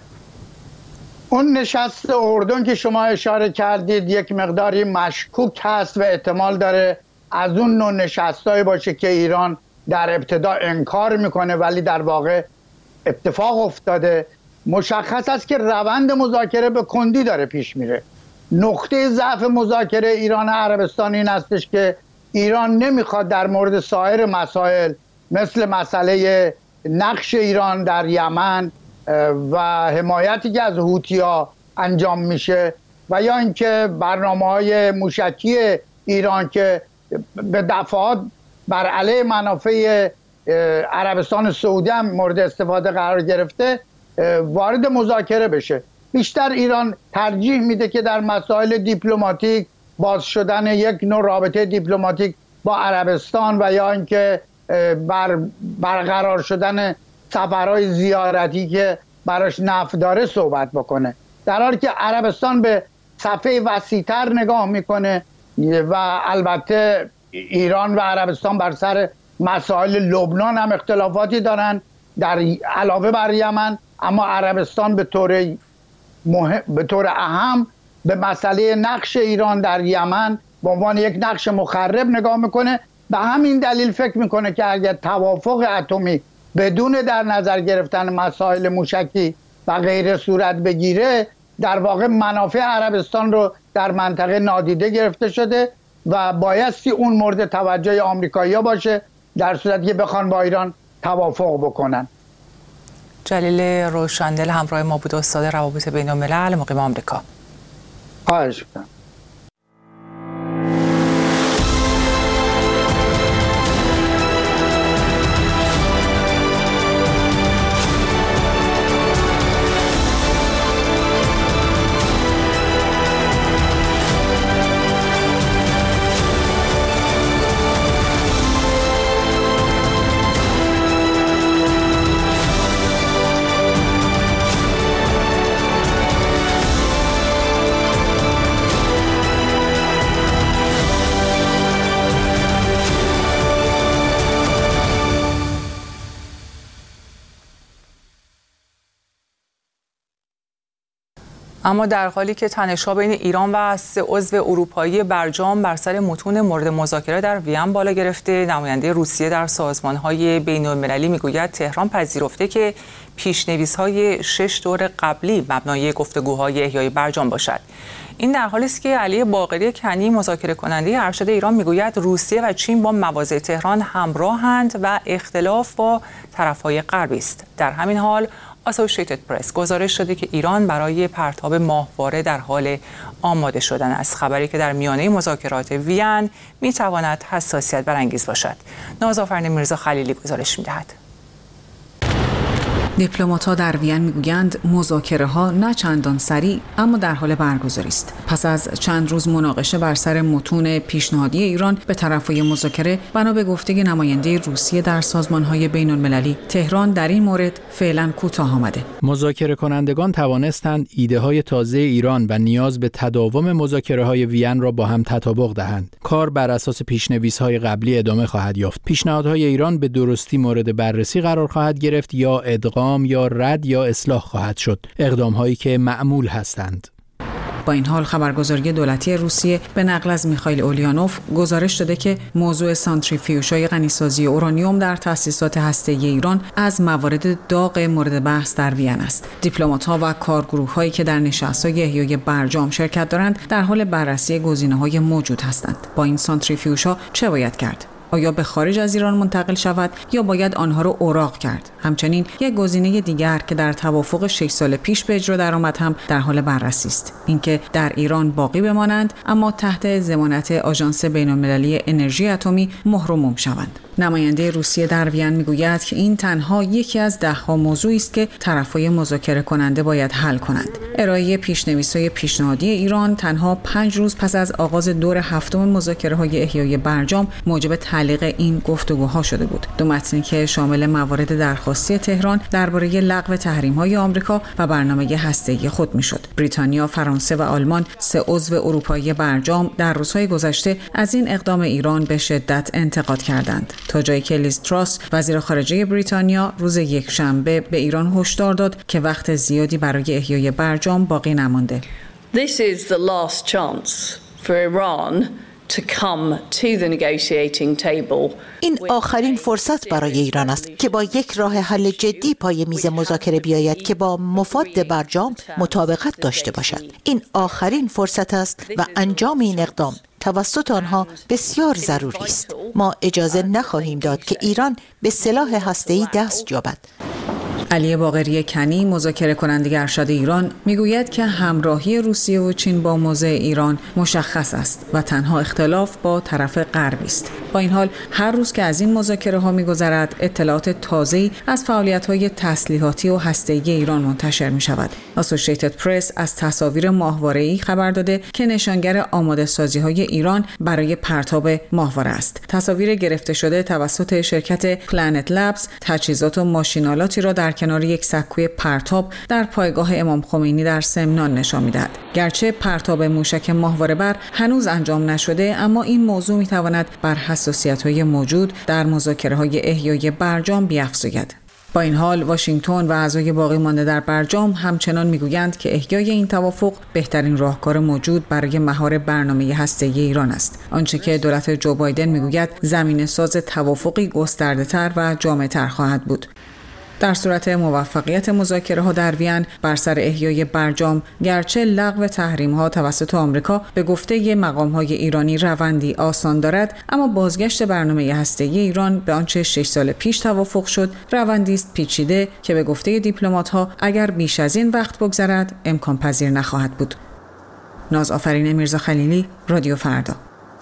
اون نشست اردن که شما اشاره کردید یک مقداری مشکوک هست و احتمال داره از اون نوع نشستایی باشه که ایران در ابتدا انکار میکنه ولی در واقع اتفاق افتاده. مشخص است که روند مذاکره به کندی داره پیش میره. نقطه ضعف مذاکره ایران و عربستان این هستش که ایران نمیخواد در مورد سایر مسائل مثل مسئله نقش ایران در یمن و حمایتی که از هوتی‌ها انجام میشه و یا اینکه برنامه‌های موشکی ایران که به دفعات بر علیه منافع عربستان سعودی هم مورد استفاده قرار گرفته وارد مذاکره بشه. بیشتر ایران ترجیح میده که در مسائل دیپلماتیک باز شدن یک نوع رابطه دیپلماتیک با عربستان و یا اینکه بر برقرار شدن سفرهای زیارتی که براش نفع داره صحبت بکنه، در حالی که عربستان به صفحه وسیع‌تر نگاه میکنه و البته ایران و عربستان بر سر مسائل لبنان هم اختلافاتی دارن در علاوه بر یمن، اما عربستان به طور مهم، به طور اهم به مسئله نقش ایران در یمن به عنوان یک نقش مخرب نگاه میکنه. به همین دلیل فکر میکنه که اگر توافق اتمی بدون در نظر گرفتن مسائل موشکی و غیره صورت بگیره، در واقع منافع عربستان رو در منطقه نادیده گرفته شده و بایستی اون مورد توجه آمریکایی‌ها باشه در صورتی که بخوان با ایران توافق بکنن. جلیل روشندل همراه ما بود، استاد روابط بین الملل مقیم آمریکا. خواهش می‌کنم. اما در حالی که تنش‌ها بین ایران و سه عضو اروپایی برجام بر سر متون مورد مذاکره در وین بالا گرفته، نماینده روسیه در سازمان‌های بین‌المللی میگوید تهران پذیرفته که پیش‌نویس‌های شش دور قبلی مبنای گفتگوهای احیای برجام باشد. این در حالی است که علی باقری کنی مذاکره کننده ارشد ایران میگوید روسیه و چین با مواضع تهران همراهند و اختلاف با طرف‌های غربی است. در همین حال اسوسییتد پرس گزارش شده که ایران برای پرتاب ماهواره در حال آماده شدن است، خبری که در میانه مذاکرات وین میتواند حساسیت برانگیز باشد. نازآفرین میرزا خلیلی گزارش میدهد. دیپلمات‌ها در وین میگویند مذاکره‌ها نه چندان سریع اما در حال برگزاری است. پس از چند روز مناقشه بر سر متون پیشنهادی ایران به طرفهای مذاکره، بنا به گفته نماینده روسیه در سازمان‌های بین‌المللی، تهران در این مورد فعلا کوتاه آمده. مذاکره کنندگان توانستند ایده‌های تازه ایران و نیاز به تداوم مذاکره‌های وین را با هم تطابق دهند. کار بر اساس پیش‌نویس‌های قبلی ادامه خواهد یافت. پیشنهادهای ایران به درستی مورد بررسی قرار خواهد گرفت یا ادغام یا رد یا اصلاح خواهد شد، اقدام‌هایی که معمول هستند. با این حال خبرگزاری دولتی روسیه به نقل از میخائیل اولیانوف گزارش داده که موضوع سانتریفیوژهای غنیسازی اورانیوم در تأسیسات هسته‌ای ایران از موارد داغ مورد بحث در وین است. دیپلمات‌ها و کارگروه‌هایی که در نشست‌های احیای برجام شرکت دارند در حال بررسی گزینه‌های موجود هستند. با این سانتریفیوژها چه باید کرد؟ آیا به خارج از ایران منتقل شود یا باید آنها را اوراق کرد؟ همچنین یک گزینه دیگر که در توافق شش سال پیش به اجرا درآمد هم در حال بررسی است، اینکه در ایران باقی بمانند اما تحت ضمانت آژانس بین‌المللی انرژی اتمی مهر و موم شوند. نماینده روسیه در وین میگوید که این تنها یکی از ده‌ها موضوعی است که طرفای مذاکره کننده باید حل کنند. ارائه پیشنویس‌های پیشنهادی ایران تنها پنج روز پس از آغاز دور هفتم مذاکره‌های احیای برجام موجب تعلیق این گفتگوها شده بود. دو متنی که شامل موارد درخواستی تهران درباره لغو تحریم‌های آمریکا و برنامه هسته‌ای خود میشد. بریتانیا، فرانسه و آلمان، سه عضو اروپایی برجام، در روزهای گذشته از این اقدام ایران به شدت انتقاد کردند، تا جایی که لیز تراس وزیر خارجه بریتانیا روز یکشنبه به ایران هشدار داد که وقت زیادی برای احیای برجام باقی نمانده. This is the last chance for Iran to come to the negotiating table. این آخرین فرصت برای ایران است که با یک راه حل جدی پای میز مذاکره بیاید که با مفاد برجام مطابقت داشته باشد. این آخرین فرصت است و انجام این اقدام توسط آنها بسیار ضروری است. ما اجازه نخواهیم داد که ایران به سلاح هسته‌ای دست یابد. علی باقری کنی، مذاکره کننده ارشد ایران، میگوید که همراهی روسیه و چین با موضع ایران مشخص است و تنها اختلاف با طرف غربی است. با این حال هر روز که از این مذاکره ها میگذرد اطلاعات تازه‌ای از فعالیت‌های تسلیحاتی و هسته‌ای ایران منتشر می‌شود. اسوسییتد پرس از تصاویر ماهواره‌ای خبر داده که نشانگر آماده سازی‌های ایران برای پرتاب ماهواره است. تصاویر گرفته شده توسط شرکت پلنت لبز تجهیزات و ماشینالاتی را در کنار یک سکوی پرتاب در پایگاه امام خمینی در سمنان نشان می‌دهد. گرچه پرتاب موشک ماهواره بر هنوز انجام نشده، اما این موضوع می‌تواند بر حساسیت‌های موجود در مذاکره‌های احیای برجام بیفزاید. با این حال واشنگتن و اعضای باقی مانده در برجام همچنان میگویند که احیای این توافق بهترین راهکار موجود برای مهار برنامه هسته‌ای ایران است. آنچه که دولت جو بایدن میگوید زمینه‌ساز توافقی گسترده‌تر و جامع‌تر خواهد بود. در صورت موفقیت مذاکره‌ها در وین بر سر احیای برجام، گرچه لغو تحریم‌ها توسط آمریکا به گفته مقام‌های ایرانی روندی آسان دارد، اما بازگشت برنامه هسته‌ای ایران به آنچه شش سال پیش توافق شد، روندی است پیچیده که به گفته دیپلمات‌ها اگر بیش از این وقت بگذرد امکان پذیر نخواهد بود. ناز آفرین میرزا خلیلی، رادیو فردا.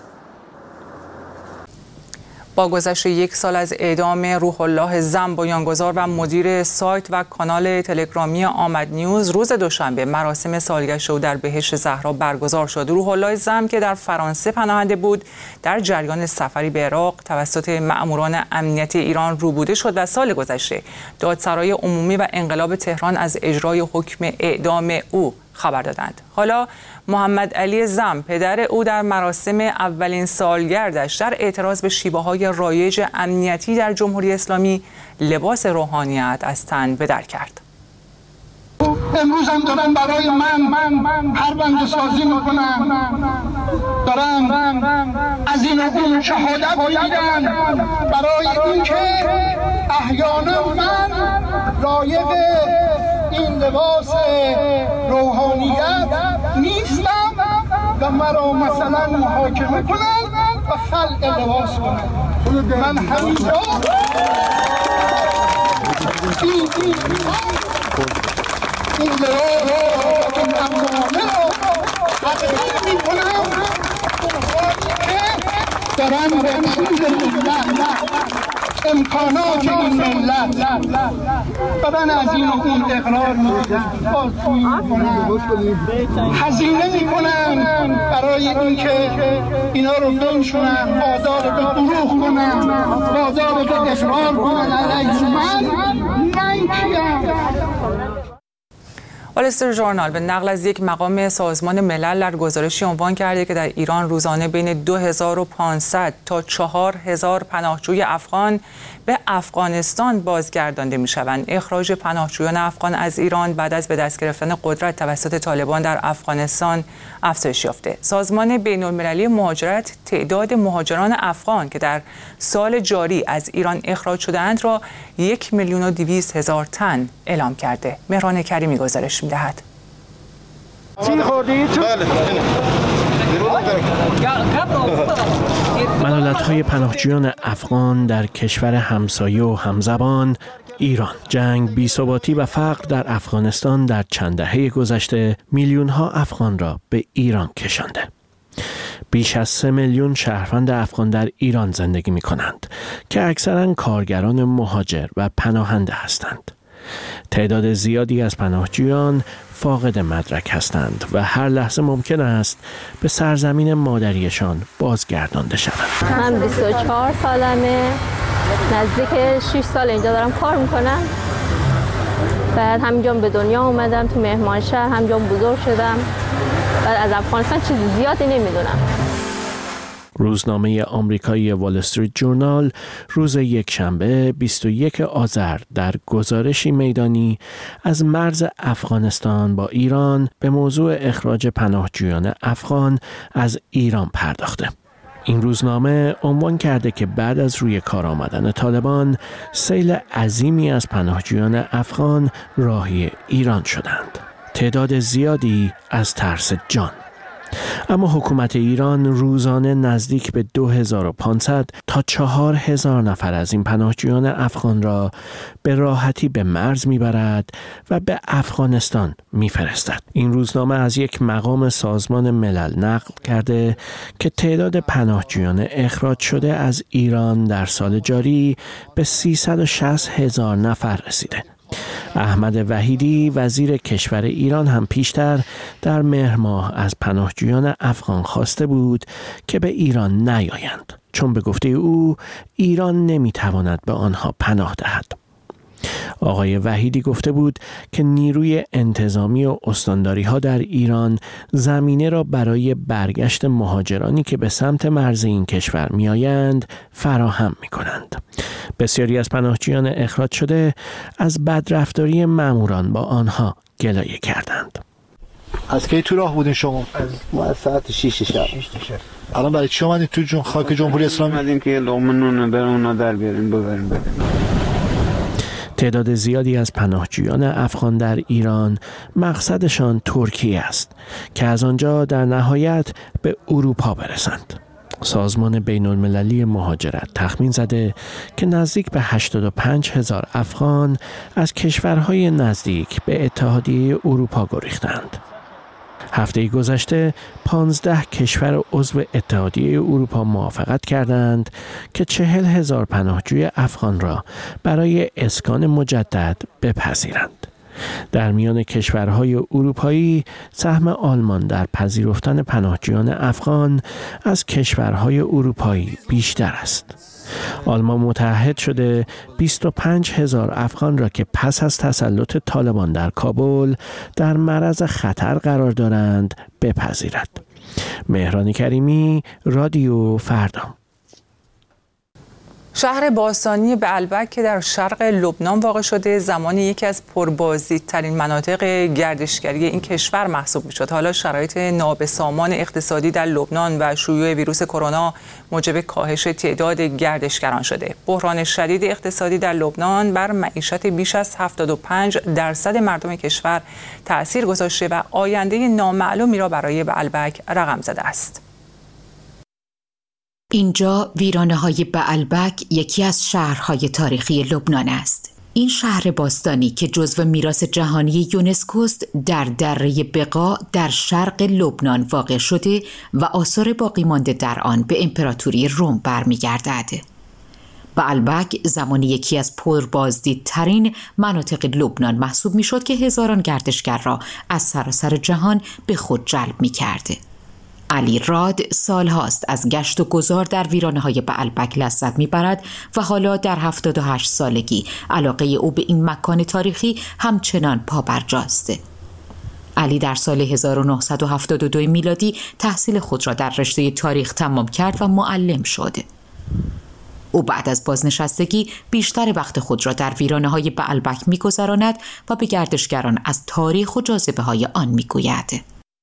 با گذشت یک سال از اعدام روح الله زم، بنیانگذار و مدیر سایت و کانال تلگرامی آمد نیوز، روز دوشنبه مراسم سالگشت او در بهشت زهرا برگزار شد. روح الله زم که در فرانسه پناهنده بود، در جریان سفری به عراق توسط مأموران امنیتی ایران روبوده شد و سال گذشته دادسرای عمومی و انقلاب تهران از اجرای حکم اعدام او خبر دادند. حالا محمد علی زم، پدر او، در مراسم اولین سالگردش در اعتراض به شیوه‌های رایج امنیتی در جمهوری اسلامی لباس روحانیت از تن به در کرد. امروز هم دارن برای من پرونده سازی میکنن، دارن از این و اون شهادت میدن برای اینکه احیانا من لایق این لباس روحانیت نیستم و مرا مثلا محاکمه کنن و خلق لباس کنن. من همینجا این این لباس این امانه رو حقیقت میکنم که دارن به امکانات این ملت دارن از این و اون اقرار میدن، بازجویی میکنن، هزینه میکنن برای اینکه اینا رو بنشونن، بازار رو دروغ کنن، بازار رو اقرار کنن علیه من. من کیم؟ وال استریت ژورنال به نقل از یک مقام سازمان ملل در گزارشی عنوان کرده که در ایران روزانه بین دو هزار و پانصد تا چهار هزار پناهجوی افغان به افغانستان بازگردانده می‌شوند. اخراج پناهجویان افغان از ایران بعد از به دست گرفتن قدرت توسط طالبان در افغانستان افزایش یافته. سازمان بین‌المللی مهاجرت تعداد مهاجران افغان که در سال جاری از ایران اخراج شده‌اند را یک میلیون و دویست هزار تن اعلام کرده. مهران کریمی گزارش می‌دهد. ملالت‌های پناهجویان افغان در کشور همسایه و همزبان ایران. جنگ، بی‌ثباتی و فقر در افغانستان در چند دهه گذشته میلیون‌ها افغان را به ایران کشانده. بیش از سه میلیون شهروند افغان در ایران زندگی می‌کنند که اکثراً کارگران مهاجر و پناهنده هستند. تعداد زیادی از پناهجویان فاقد مدرک هستند و هر لحظه ممکن است به سرزمین مادریشان بازگردانده شوند. من بیست و چهار سالمه، نزدیک شش سال اینجا دارم کار میکنم. بعد همینجا به دنیا اومدم، تو مهمانشهر همینجا بزرگ شدم. بعد از افغانستان چیز زیادی نمیدونم. روزنامه آمریکایی وال استریت ژورنال روز یکشنبه بیست و یکم آذر در گزارشی میدانی از مرز افغانستان با ایران به موضوع اخراج پناهجویان افغان از ایران پرداخته. این روزنامه عنوان کرده که بعد از روی کار آمدن طالبان، سیل عظیمی از پناهجویان افغان راهی ایران شدند. تعداد زیادی از ترس جان. اما حکومت ایران روزانه نزدیک به دو هزار و پانصد تا چهار هزار نفر از این پناهجویان افغان را به راحتی به مرز میبرد و به افغانستان میفرستد. این روزنامه از یک مقام سازمان ملل نقل کرده که تعداد پناهجویان اخراج شده از ایران در سال جاری به سیصد و شصت هزار نفر رسیده. احمد وحیدی وزیر کشور ایران هم پیشتر در مهر ماه از پناهجویان افغان خواسته بود که به ایران نیایند، چون به گفته او ایران نمیتواند به آنها پناه دهد. آقای وحیدی گفته بود که نیروی انتظامی و استانداری ها در ایران زمینه را برای برگشت مهاجرانی که به سمت مرز این کشور می آیند فراهم می کنند. بسیاری از پناهجویان اخراج شده از بدرفتاری ماموران با آنها گلایه کردند. از کی تو راه بودین شما؟ از ما ساعت شش شب. الان برای چی اومدین تو جون خاک جمهوری اسلامی؟ اومدیم که لقمه نون برامون در بیاریم ببریم بدیم. تعداد زیادی از پناهجویان افغان در ایران مقصدشان ترکیه است که از آنجا در نهایت به اروپا برسند. سازمان بین‌المللی مهاجرت تخمین زده که نزدیک به هشتاد و پنج هزار افغان از کشورهای نزدیک به اتحادیه اروپا گریختند. هفته گذشته پانزده کشور عضو اتحادیه اروپا موافقت کردند که چهل هزار پناهجوی افغان را برای اسکان مجدد بپذیرند. در میان کشورهای اروپایی سهم آلمان در پذیرفتن پناهجویان افغان از کشورهای اروپایی بیشتر است. آلمان متعهد شده بیست و پنج هزار افغان را که پس از تسلط طالبان در کابل در معرض خطر قرار دارند بپذیرد. مهران کریمی، رادیو فردا. شهر باستانی بعلبک که در شرق لبنان واقع شده زمانی یکی از پربازدیدترین مناطق گردشگری این کشور محسوب می‌شد. حالا شرایط نابسامان اقتصادی در لبنان و شیوع ویروس کرونا موجب کاهش تعداد گردشگران شده. بحران شدید اقتصادی در لبنان بر معیشت بیش از هفتاد و پنج درصد مردم کشور تأثیر گذاشته و آینده نامعلومی را برای بعلبک رقم زده است. اینجا ویرانه‌های بعلبک یکی از شهرهای تاریخی لبنان است. این شهر باستانی که جزو میراث جهانی یونسکوست در دره بقا در شرق لبنان واقع شده و آثار باقی مانده در آن به امپراتوری روم برمیگردد. بعلبک زمانی یکی از پربازدیدترین مناطق لبنان محسوب میشد که هزاران گردشگر را از سراسر جهان به خود جلب می‌کرد. علی راد سالهاست از گشت و گذار در ویرانه‌های بعلبک لذت می‌برد و حالا در هفتاد و هشت سالگی علاقه او به این مکان تاریخی همچنان پابرجاست. علی در سال هزار و نهصد و هفتاد و دو میلادی تحصیل خود را در رشته تاریخ تمام کرد و معلم شد. او بعد از بازنشستگی بیشتر وقت خود را در ویرانه‌های بعلبک می‌گذراند و به گردشگران از تاریخ و جاذبه‌های آن می‌گوید.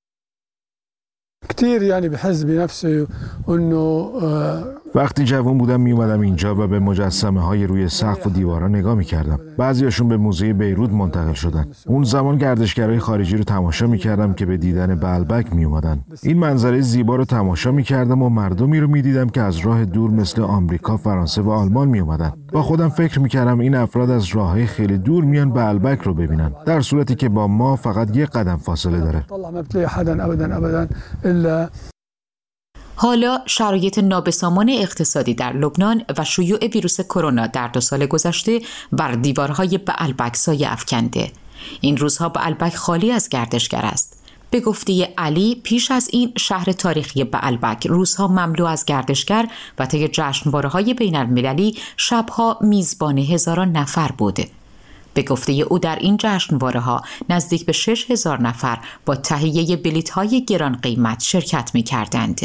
كتير يعني بحس بنفسي انه وقتی جوان بودم می اومدم اینجا و به مجسمه های روی سقف و دیوارا نگاه می کردم. بعضیاشون به موزه بیروت منتقل شدن. اون زمان گردشگرای خارجی رو تماشا می کردم که به دیدن بعلبک می اومدن. این منظره زیبا رو تماشا می کردم و مردمی رو می دیدم که از راه دور مثل آمریکا، فرانسه و آلمان می اومدن. با خودم فکر می کردم این افراد از راههای خیلی دور میان بعلبک رو ببینن، در صورتی که با ما فقط یک قدم فاصله داره. حالا شرایط نابسامان اقتصادی در لبنان و شیوع ویروس کرونا در دو سال گذشته بر دیوارهای بعلبک سایه افکنده. این روزها بعلبک خالی از گردشگر است. به گفته علی، پیش از این شهر تاریخی بعلبک روزها مملو از گردشگر و طی جشنواره‌های بین‌المللی شبها میزبان هزاران نفر بود. به گفته او در این جشنواره‌ها نزدیک به شش هزار نفر با تهیه بلیط‌های گران قیمت شرکت می‌کردند.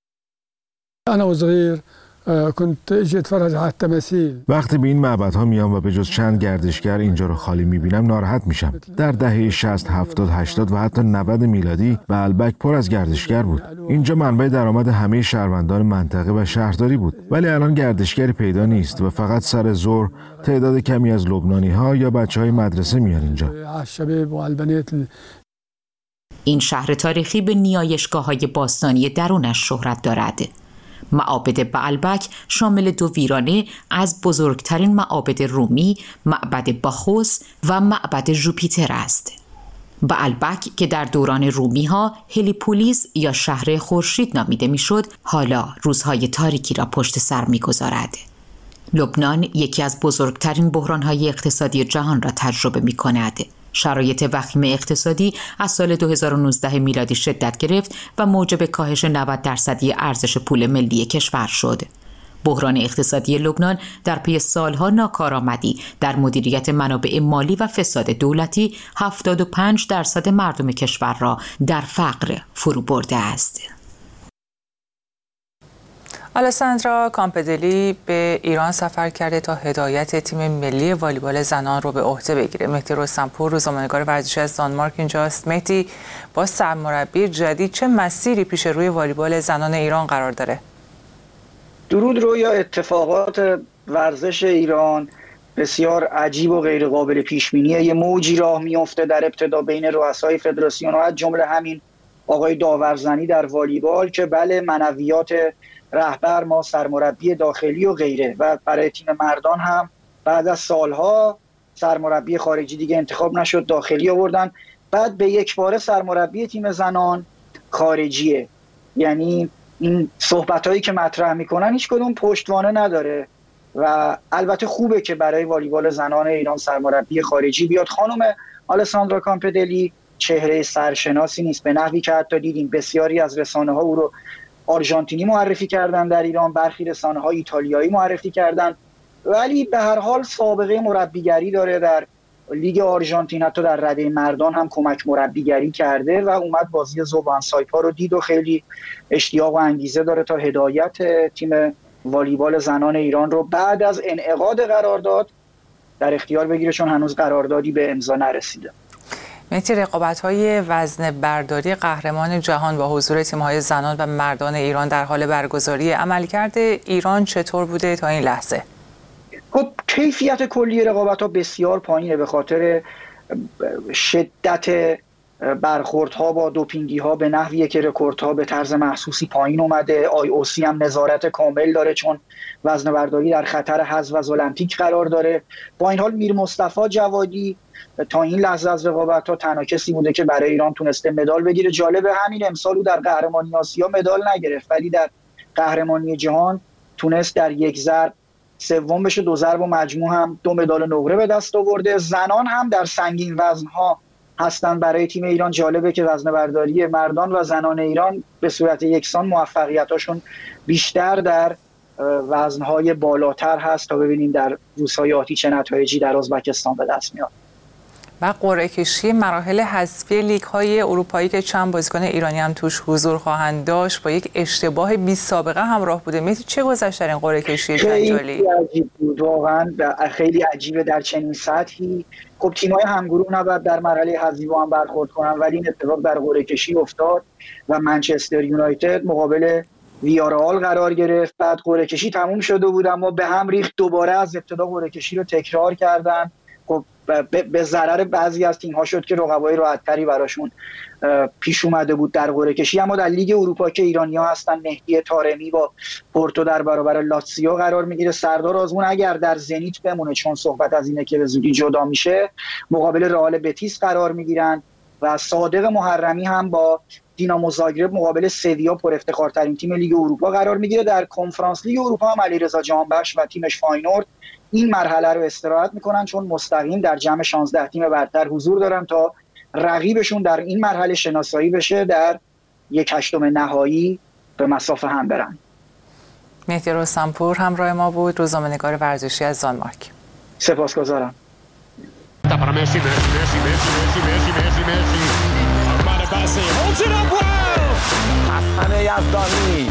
وقتی به این معبدها میام و به جز چند گردشگر اینجا رو خالی میبینم ناراحت میشم. در دهه شصت، هفتاد، هشتاد و حتی نود میلادی بعلبک پر از گردشگر بود. اینجا منبع درآمد همه شهروندان منطقه و شهرداری بود. ولی الان گردشگری پیدا نیست و فقط سر ظهر تعداد کمی از لبنانی‌ها یا بچه‌های مدرسه میان اینجا. این شهر تاریخی به نیایشگاه‌های باستانی درونش شهرت دارد. معابد بعلبک شامل دو ویرانه از بزرگترین معابد رومی، معبد باخوس و معبد ژوپیتر است. بعلبک که در دوران رومی ها هلیپولیس یا شهر خورشید نامیده میشد، حالا روزهای تاریکی را پشت سر میگذارد. لبنان یکی از بزرگترین بحران‌های اقتصادی جهان را تجربه می‌کند. شرایط وخیم اقتصادی از سال دو هزار و نوزده میلادی شدت گرفت و موجب کاهش نود درصدی ارزش پول ملی کشور شد. بحران اقتصادی لبنان در پی سالها ناکارآمدی در مدیریت منابع مالی و فساد دولتی هفتاد و پنج درصد مردم کشور را در فقر فرو برده است. آلساندرا کامپدلی به ایران سفر کرده تا هدایت تیم ملی والیبال زنان رو به عهده بگیره. مهدی رستمپور، روزنامه‌نگار ورزشی از دانمارک اینجاست. مهدی، با سرمربی جدید چه مسیری پیش روی والیبال زنان ایران قرار داره؟ درود رویا. اتفاقات ورزش ایران بسیار عجیب و غیر قابل پیش بینیه. یه موجی راه میفته در ابتدا بین رؤسای فدراسیون و از جمله همین آقای داورزنی در والیبال که بله معنویات رهبر ما سرمربی داخلی و غیره، و برای تیم مردان هم بعد از سالها سرمربی خارجی دیگه انتخاب نشد، داخلی آوردن. بعد به یک باره سرمربی تیم زنان خارجیه. یعنی این صحبتایی که مطرح میکنن هیچ کدوم پشتوانه نداره و البته خوبه که برای والیبال زنان ایران سرمربی خارجی بیاد. خانم آلساندرا کامپدلی چهره سرشناسی نیست، به نحوی که حتی دیدیم بسیاری از رسانه‌ها او رو آرژانتینی معرفی کردن در ایران، برخی رسانه‌های ایتالیایی معرفی کردن، ولی به هر حال سابقه مربیگری داره. در لیگ آرژانتین حتی در رده مردان هم کمک مربیگری کرده و اومد بازی زوبان سایپا رو دید و خیلی اشتیاق و انگیزه داره تا هدایت تیم والیبال زنان ایران رو بعد از انعقاد قرارداد در اختیار بگیره، چون هنوز قراردادی به امضا نرسیده. مهدی، رقابت‌های وزن برداری قهرمان جهان با حضور تیم‌های زنان و مردان ایران در حال برگزاری، عملکرد ایران چطور بوده تا این لحظه؟ خب کیفیت کلی رقابت‌ها بسیار پایینه به خاطر شدت برخوردها با دوپینگی‌ها به نحویه که رکوردها به طرز محسوسی پایین اومده. آی او سی هم نظارت کامل داره چون وزن برداری در خطر حذف از المپیک قرار داره. با این حال میر مصطفی جوادی تا این لحظه از رقابت‌ها تنها کسی بوده که برای ایران تونسته مدال بگیره. جالبه همین امسال او در قهرمانی آسیا مدال نگرفت ولی در قهرمانی جهان تونست در یک ضرب سوم بشه، دو ضرب و مجموع هم دو مدال نقره به دست آورده. زنان هم در سنگین وزن‌ها هستن برای تیم ایران. جالبه که وزنه برداری مردان و زنان ایران به صورت یکسان موفقیتاشون بیشتر در وزنهای بالاتر هست تا ببینیم در روزهای آتی چه نتایجی در ازبکستان به دست میاد. و قرعه کشی مراحل حذفی لیگ های اروپایی که چند بازیکن ایرانی هم توش حضور خواهند داشت با یک اشتباه بی سابقه همراه بوده. مهدی چه گذشت در این قرعه کشی جنجالی؟ خیلی عجیب بود واقعا، خیلی عجیبه در چنین سطحی. خب تیم‌های همگروه نباید در مرحله حذفی با هم برخورد کنن، ولی این اتفاق در قرعه کشی افتاد و منچستر یونایتد مقابل ویارال قرار گرفت. بعد قرعه کشی تموم شده بود اما به هم ریخت، دوباره از ابتدا قرعه کشی رو تکرار کردن. خب به ضرر بعضی از تیم‌ها شد که رقبای راحت‌تری براشون پیش اومده بود در قرعه کشی. اما در لیگ اروپا که ایرانی‌ها هستن، مهدی طارمی با پورتو در برابر لاتزیو قرار میگیره. سردار آزمون اگر در زنیت بمونه، چون صحبت از اینه که به زودی جدا میشه، مقابل رئال بتیس قرار میگیرن و صادق محرمی هم با دینامو زاگرب مقابل سویا، پر افتخارترین تیم لیگ اروپا قرار میگیره. در کنفرانس لیگ اروپا هم علیرضا جهانبخش و تیمش فاینورد این مرحله رو استراحت میکنن، چون مستقیم در جمع شانزده تیم برتر حضور دارن تا رقیبشون در این مرحله شناسایی بشه، در یک هشتم نهایی به مسافه هم برن. مهدی رستمپور همراه ما بود، روزنامه‌نگار ورزشی از دانمارک. سپاسگزارم. حسن یزدانی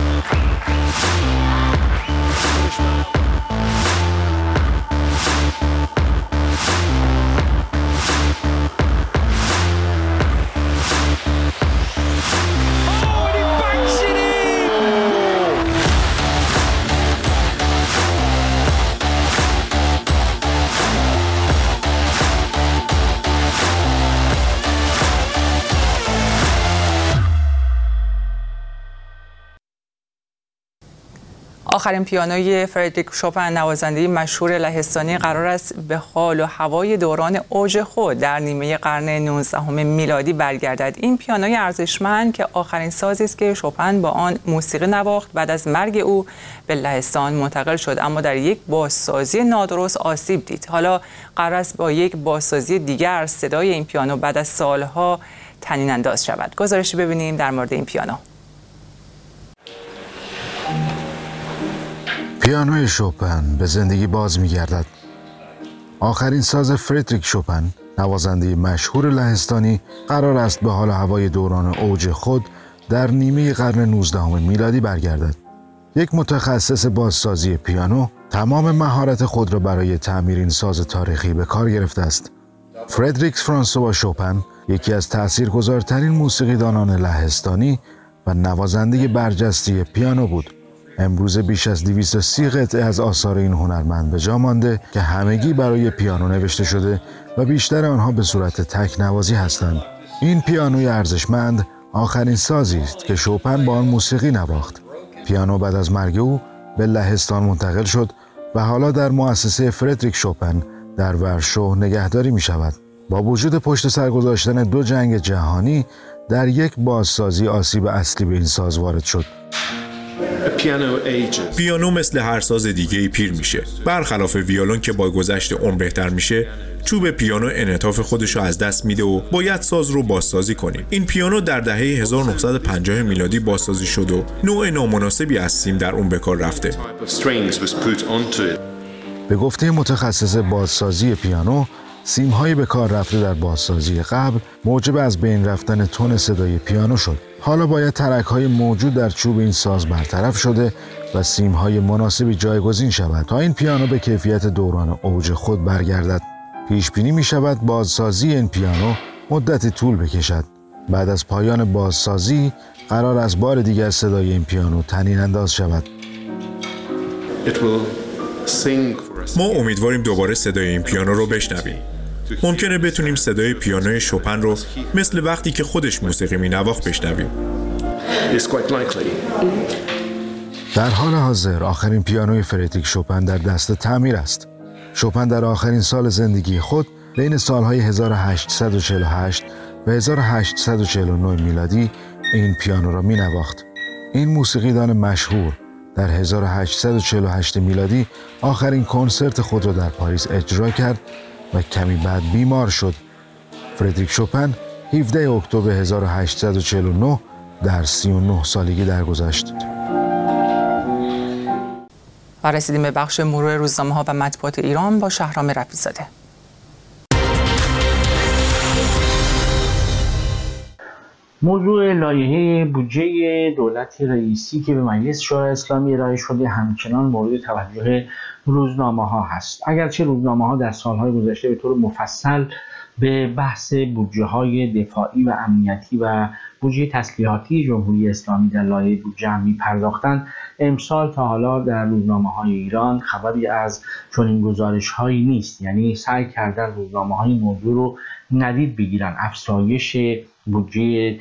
آخرین پیانوی فردریک شوپن، نوازنده مشهور لهستانی، قرار است به حال و هوای دوران اوج خود در نیمه قرن نوزدهم میلادی برگردد. این پیانوی ارزشمند که آخرین سازی است که شوپن با آن موسیقی نواخت، بعد از مرگ او به لهستان منتقل شد، اما در یک بازسازی نادرست آسیب دید. حالا قرار است با یک بازسازی دیگر صدای این پیانو بعد از سالها طنین انداز شود. گزارشی ببینیم در مورد این پیانو. پیانوی شوپن به زندگی باز می‌گردد. آخرین ساز فردریک شوپن، نوازنده مشهور لهستانی، قرار است به حال و هوای دوران اوج خود در نیمه قرن نوزدهم میلادی برگردد. یک متخصص بازسازی پیانو تمام مهارت خود را برای تعمیر این ساز تاریخی به کار گرفته است. فردریک فرانسوا شوپن یکی از تاثیرگذارترین موسیقیدانان لهستانی و نوازنده برجسته پیانو بود. امروز بیش از دویست و سی قطعه از آثار این هنرمند به جا مانده که همگی برای پیانو نوشته شده و بیشتر آنها به صورت تک نوازی هستند. این پیانوی ارزشمند آخرین سازی است که شوپن با آن موسیقی نواخت. پیانو بعد از مرگ او به لهستان منتقل شد و حالا در مؤسسه فردریک شوپن در ورشو نگهداری می شود. با وجود پشت سر گذاشتن دو جنگ جهانی، در یک بازسازی آسیب اصلی به این ساز وارد شد. پیانو مثل هر ساز دیگه‌ای پیر میشه. برخلاف ویولون که با گذشت عمر بهتر میشه، چوب پیانو انعطاف خودش رو از دست میده و باید ساز رو بازسازی کنیم. این پیانو در دهه هزار و نهصد و پنجاه میلادی بازسازی شد و نوع نامناسبی از سیم در اون به کار رفته. به گفته متخصص بازسازی پیانو، سیم‌های به کار رفته در بازسازی قبل موجب از بین رفتن تون صدای پیانو شد. حالا باید ترک‌های موجود در چوب این ساز برطرف شده و سیم‌های مناسبی جایگزین شود تا این پیانو به کیفیت دوران اوج خود برگردد. پیش بینی می‌شود بازسازی این پیانو مدتی طول بکشد. بعد از پایان بازسازی قرار است بار دیگر صدای این پیانو طنین انداز شود. ما امیدواریم دوباره صدای این پیانو رو بشنویم. ممکنه بتونیم صدای پیانوی شوپن رو مثل وقتی که خودش موسیقی می نواخت بشنویم. در حال حاضر آخرین پیانوی فردریک شوپن در دست تعمیر است. شوپن در آخرین سال زندگی خود بین سالهای هزار و هشتصد و چهل و هشت و هزار و هشتصد و چهل و نه میلادی این پیانو را می نواخت. این موسیقیدان مشهور در هزار و هشتصد و چهل و هشت میلادی آخرین کنسرت خود را در پاریس اجرا کرد و کمی بعد بیمار شد. فردریک شوپن هفدهم اکتبر هزار و هشتصد و چهل و نه در سی و نه سالگی درگذشت. و رسیدیم به بخش مرور روزنامه‌ها و مطبوعات ایران با شهرام رفیع‌زاده. موضوع لایحه بودجه دولت رئیسی که به مجلس شورای اسلامی ارائه شده همچنان مورد توجه روزنامه‌ها هست. اگرچه روزنامه‌ها در سالهای گذشته به طور مفصل به بحث بودجه‌های دفاعی و امنیتی و بودجه تسلیحاتی جمهوری اسلامی در لایحه بودجه هم می‌پرداختند، امسال تا حالا در روزنامه‌های ایران خبری از چنین گزارش‌هایی نیست. یعنی سعی کردن روزنامه‌های این موضوع رو ندید بگیرن، افزایش بودجه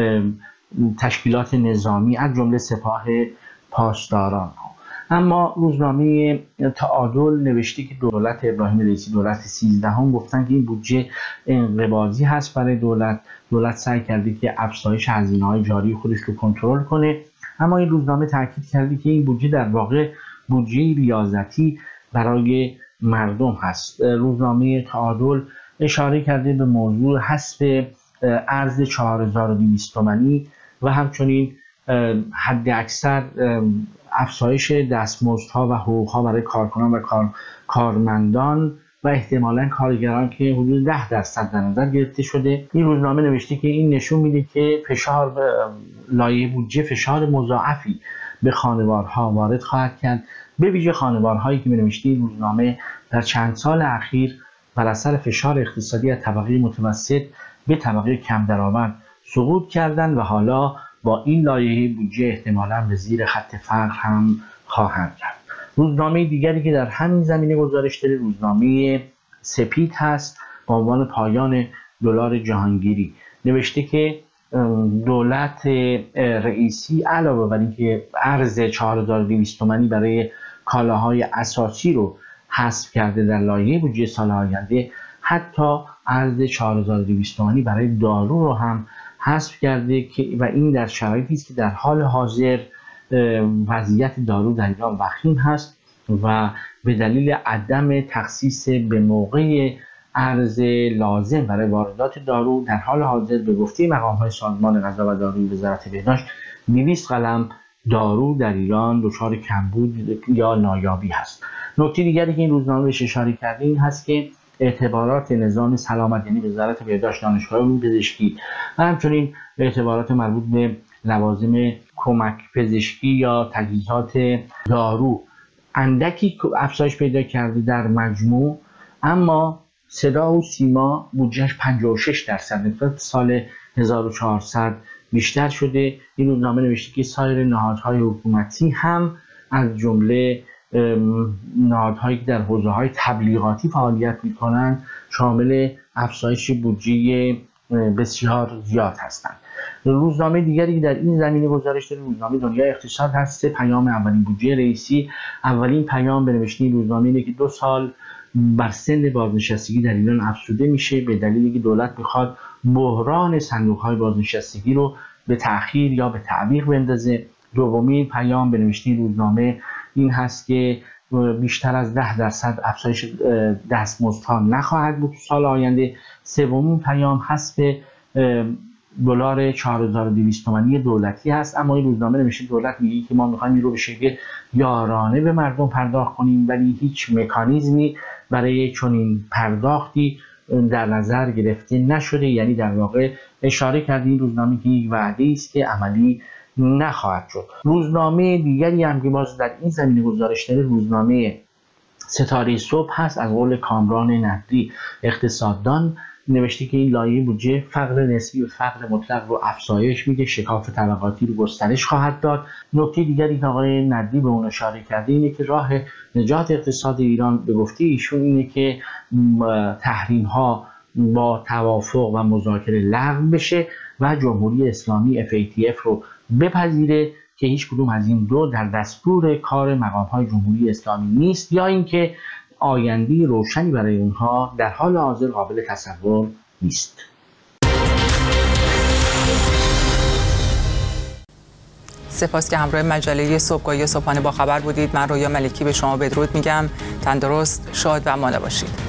تشکیلات نظامی از جمله سپاه پاسداران. اما روزنامه تعادل نوشته که دولت ابراهیم رئیسی دولت سیزدهم گفتن که این بودجه انقباضی هست برای دولت. دولت سعی کرده که افزایش هزینه‌های جاری خودش رو کنترل کنه، اما این روزنامه تاکید کرده که این بودجه در واقع بودجه ریاضتی برای مردم هست. روزنامه تعادل اشاره کرده به موضوع حذف ارز چهار هزار و دویست تومانی و همچنین حد اکثر افزایش دستمزدها و حقوقها برای کارکنان و کار، کارمندان و احتمالاً کارگران که حدود ده درصد در نظر گرفته شده. این روزنامه نوشته که این نشون میده که فشار لایحه بودجه فشار مضاعفی به خانوارها وارد خواهد کرد، به ویژه خانوارهایی که نوشته این روزنامه در چند سال اخیر بر اثر فشار اقتصادی از طبقه متوسط به طبقه کم درآمد سقوط کردند و حالا با این لایحه بودجه احتمالاً به زیر خط فقر هم خواهند رفت. روزنامه دیگری که در همین زمینه گزارش داره روزنامه سپید هست با عنوان پایان دلار جهانگیری. نوشته که دولت رئیسی علاوه بر اینکه ارز چهار هزار و دویست تومانی برای کالاهای اساسی رو حذف کرده در لایحه بودجه سال آینده، حتی ارز چهار هزار و دویست تومانی برای دارو رو هم حذف کرده که و این در شرایطی است که در حال حاضر وضعیت دارو در ایران وخیم هست و به دلیل عدم تخصیص به موقع ارز لازم برای واردات دارو در حال حاضر به گفته مقام‌های سازمان غذا و داروی وزارت بهداشت دویست قلم دارو در ایران دچار کمبود یا نایابی هست. نکته دیگری که این روزنامه بهش اشاره کرده این هست که اعتبارات نظام سلامت یعنی وزارت بهداشت، دانشگاه علوم پزشکی و همچنین اعتبارات مربوط به لوازم کمک پزشکی یا تجهیزات دارو اندکی افزایش پیدا کرده در مجموع، اما صدا و سیما بودجهش پنجاه و شش درصد نسبت سال هزار و چهارصد بیشتر شده. این روزنامه نوشته که سایر نهادهای حکومتی هم از جمله نهادهایی که در حوزه‌های تبلیغاتی فعالیت می‌کنند شامل افزایش بودجه بسیار زیاد هستند. روزنامه دیگری که در این زمینه گزارش داره روزنامه دنیا اقتصاد هست. سه پیام اولین بودجه رئیسی. اولین پیام به نوشته این روزنامه اینه که دو سال بر سن بازنشستگی در ایران افزوده میشه به دلیلی که دولت میخواد بحران صندوق‌های بازنشستگی رو به تأخیر یا به تعویق بندازه. دومین پیام به نوشته این روزنامه این هست که بیشتر از ده درصد افزایش دستمزدها نخواهد بود سال آینده. سومین پیام حذف دلار چهار هزار و دویست تومانی دولتی هست. اما این روزنامه نوشته دولت میگه که ما میخوایم این رو به شکل یارانه به مردم پرداخت کنیم ولی هیچ مکانیزمی برای چنین پرداختی در نظر گرفته نشده. یعنی در واقع اشاره کرده این روزنامه که یک وعده است که عملی نخواهد شد. روزنامه دیگری هم که باز در این زمینه گزارش داره روزنامه ستاره صبح هست. از قول کامران ندری اقتصاددان نوشته که این لایحه بودجه فقر نسبی و فقر مطلق رو افزایش میده، شکاف طبقاتی رو گسترش خواهد داد. نکته دیگری که آقای ندری به اون اشاره کرده اینه که راه نجات اقتصاد ایران به گفته ایشون اینه که تحریم ها با توافق و مذاکره لغو بشه و جمهوری اسلامی اف ای تی اف رو بپذیره که هیچ کدوم از این دو در دستور کار مقام‌های جمهوری اسلامی نیست یا اینکه آینده روشنی برای اونها در حال حاضر قابل تصور نیست. سپاس که همراه مجله صبحگاهی صبحانه با خبر بودید. من رویا ملکی به شما بدرود میگم. تندرست، شاد و امان باشید.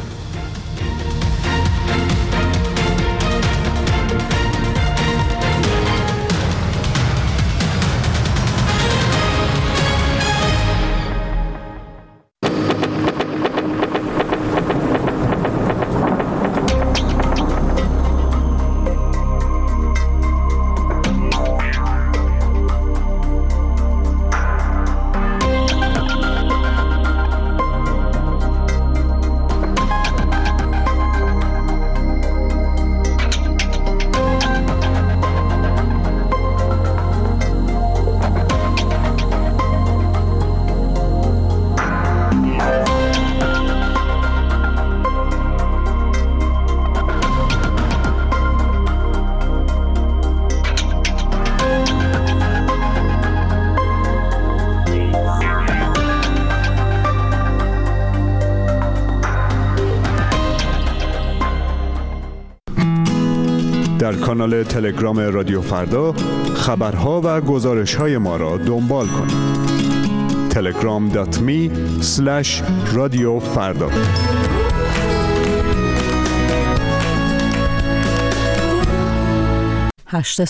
کانال تلگرام رادیو فردا خبرها و گزارش‌های ما را دنبال کنید. تلگرام دات می اسلش رادیو فردا. هشت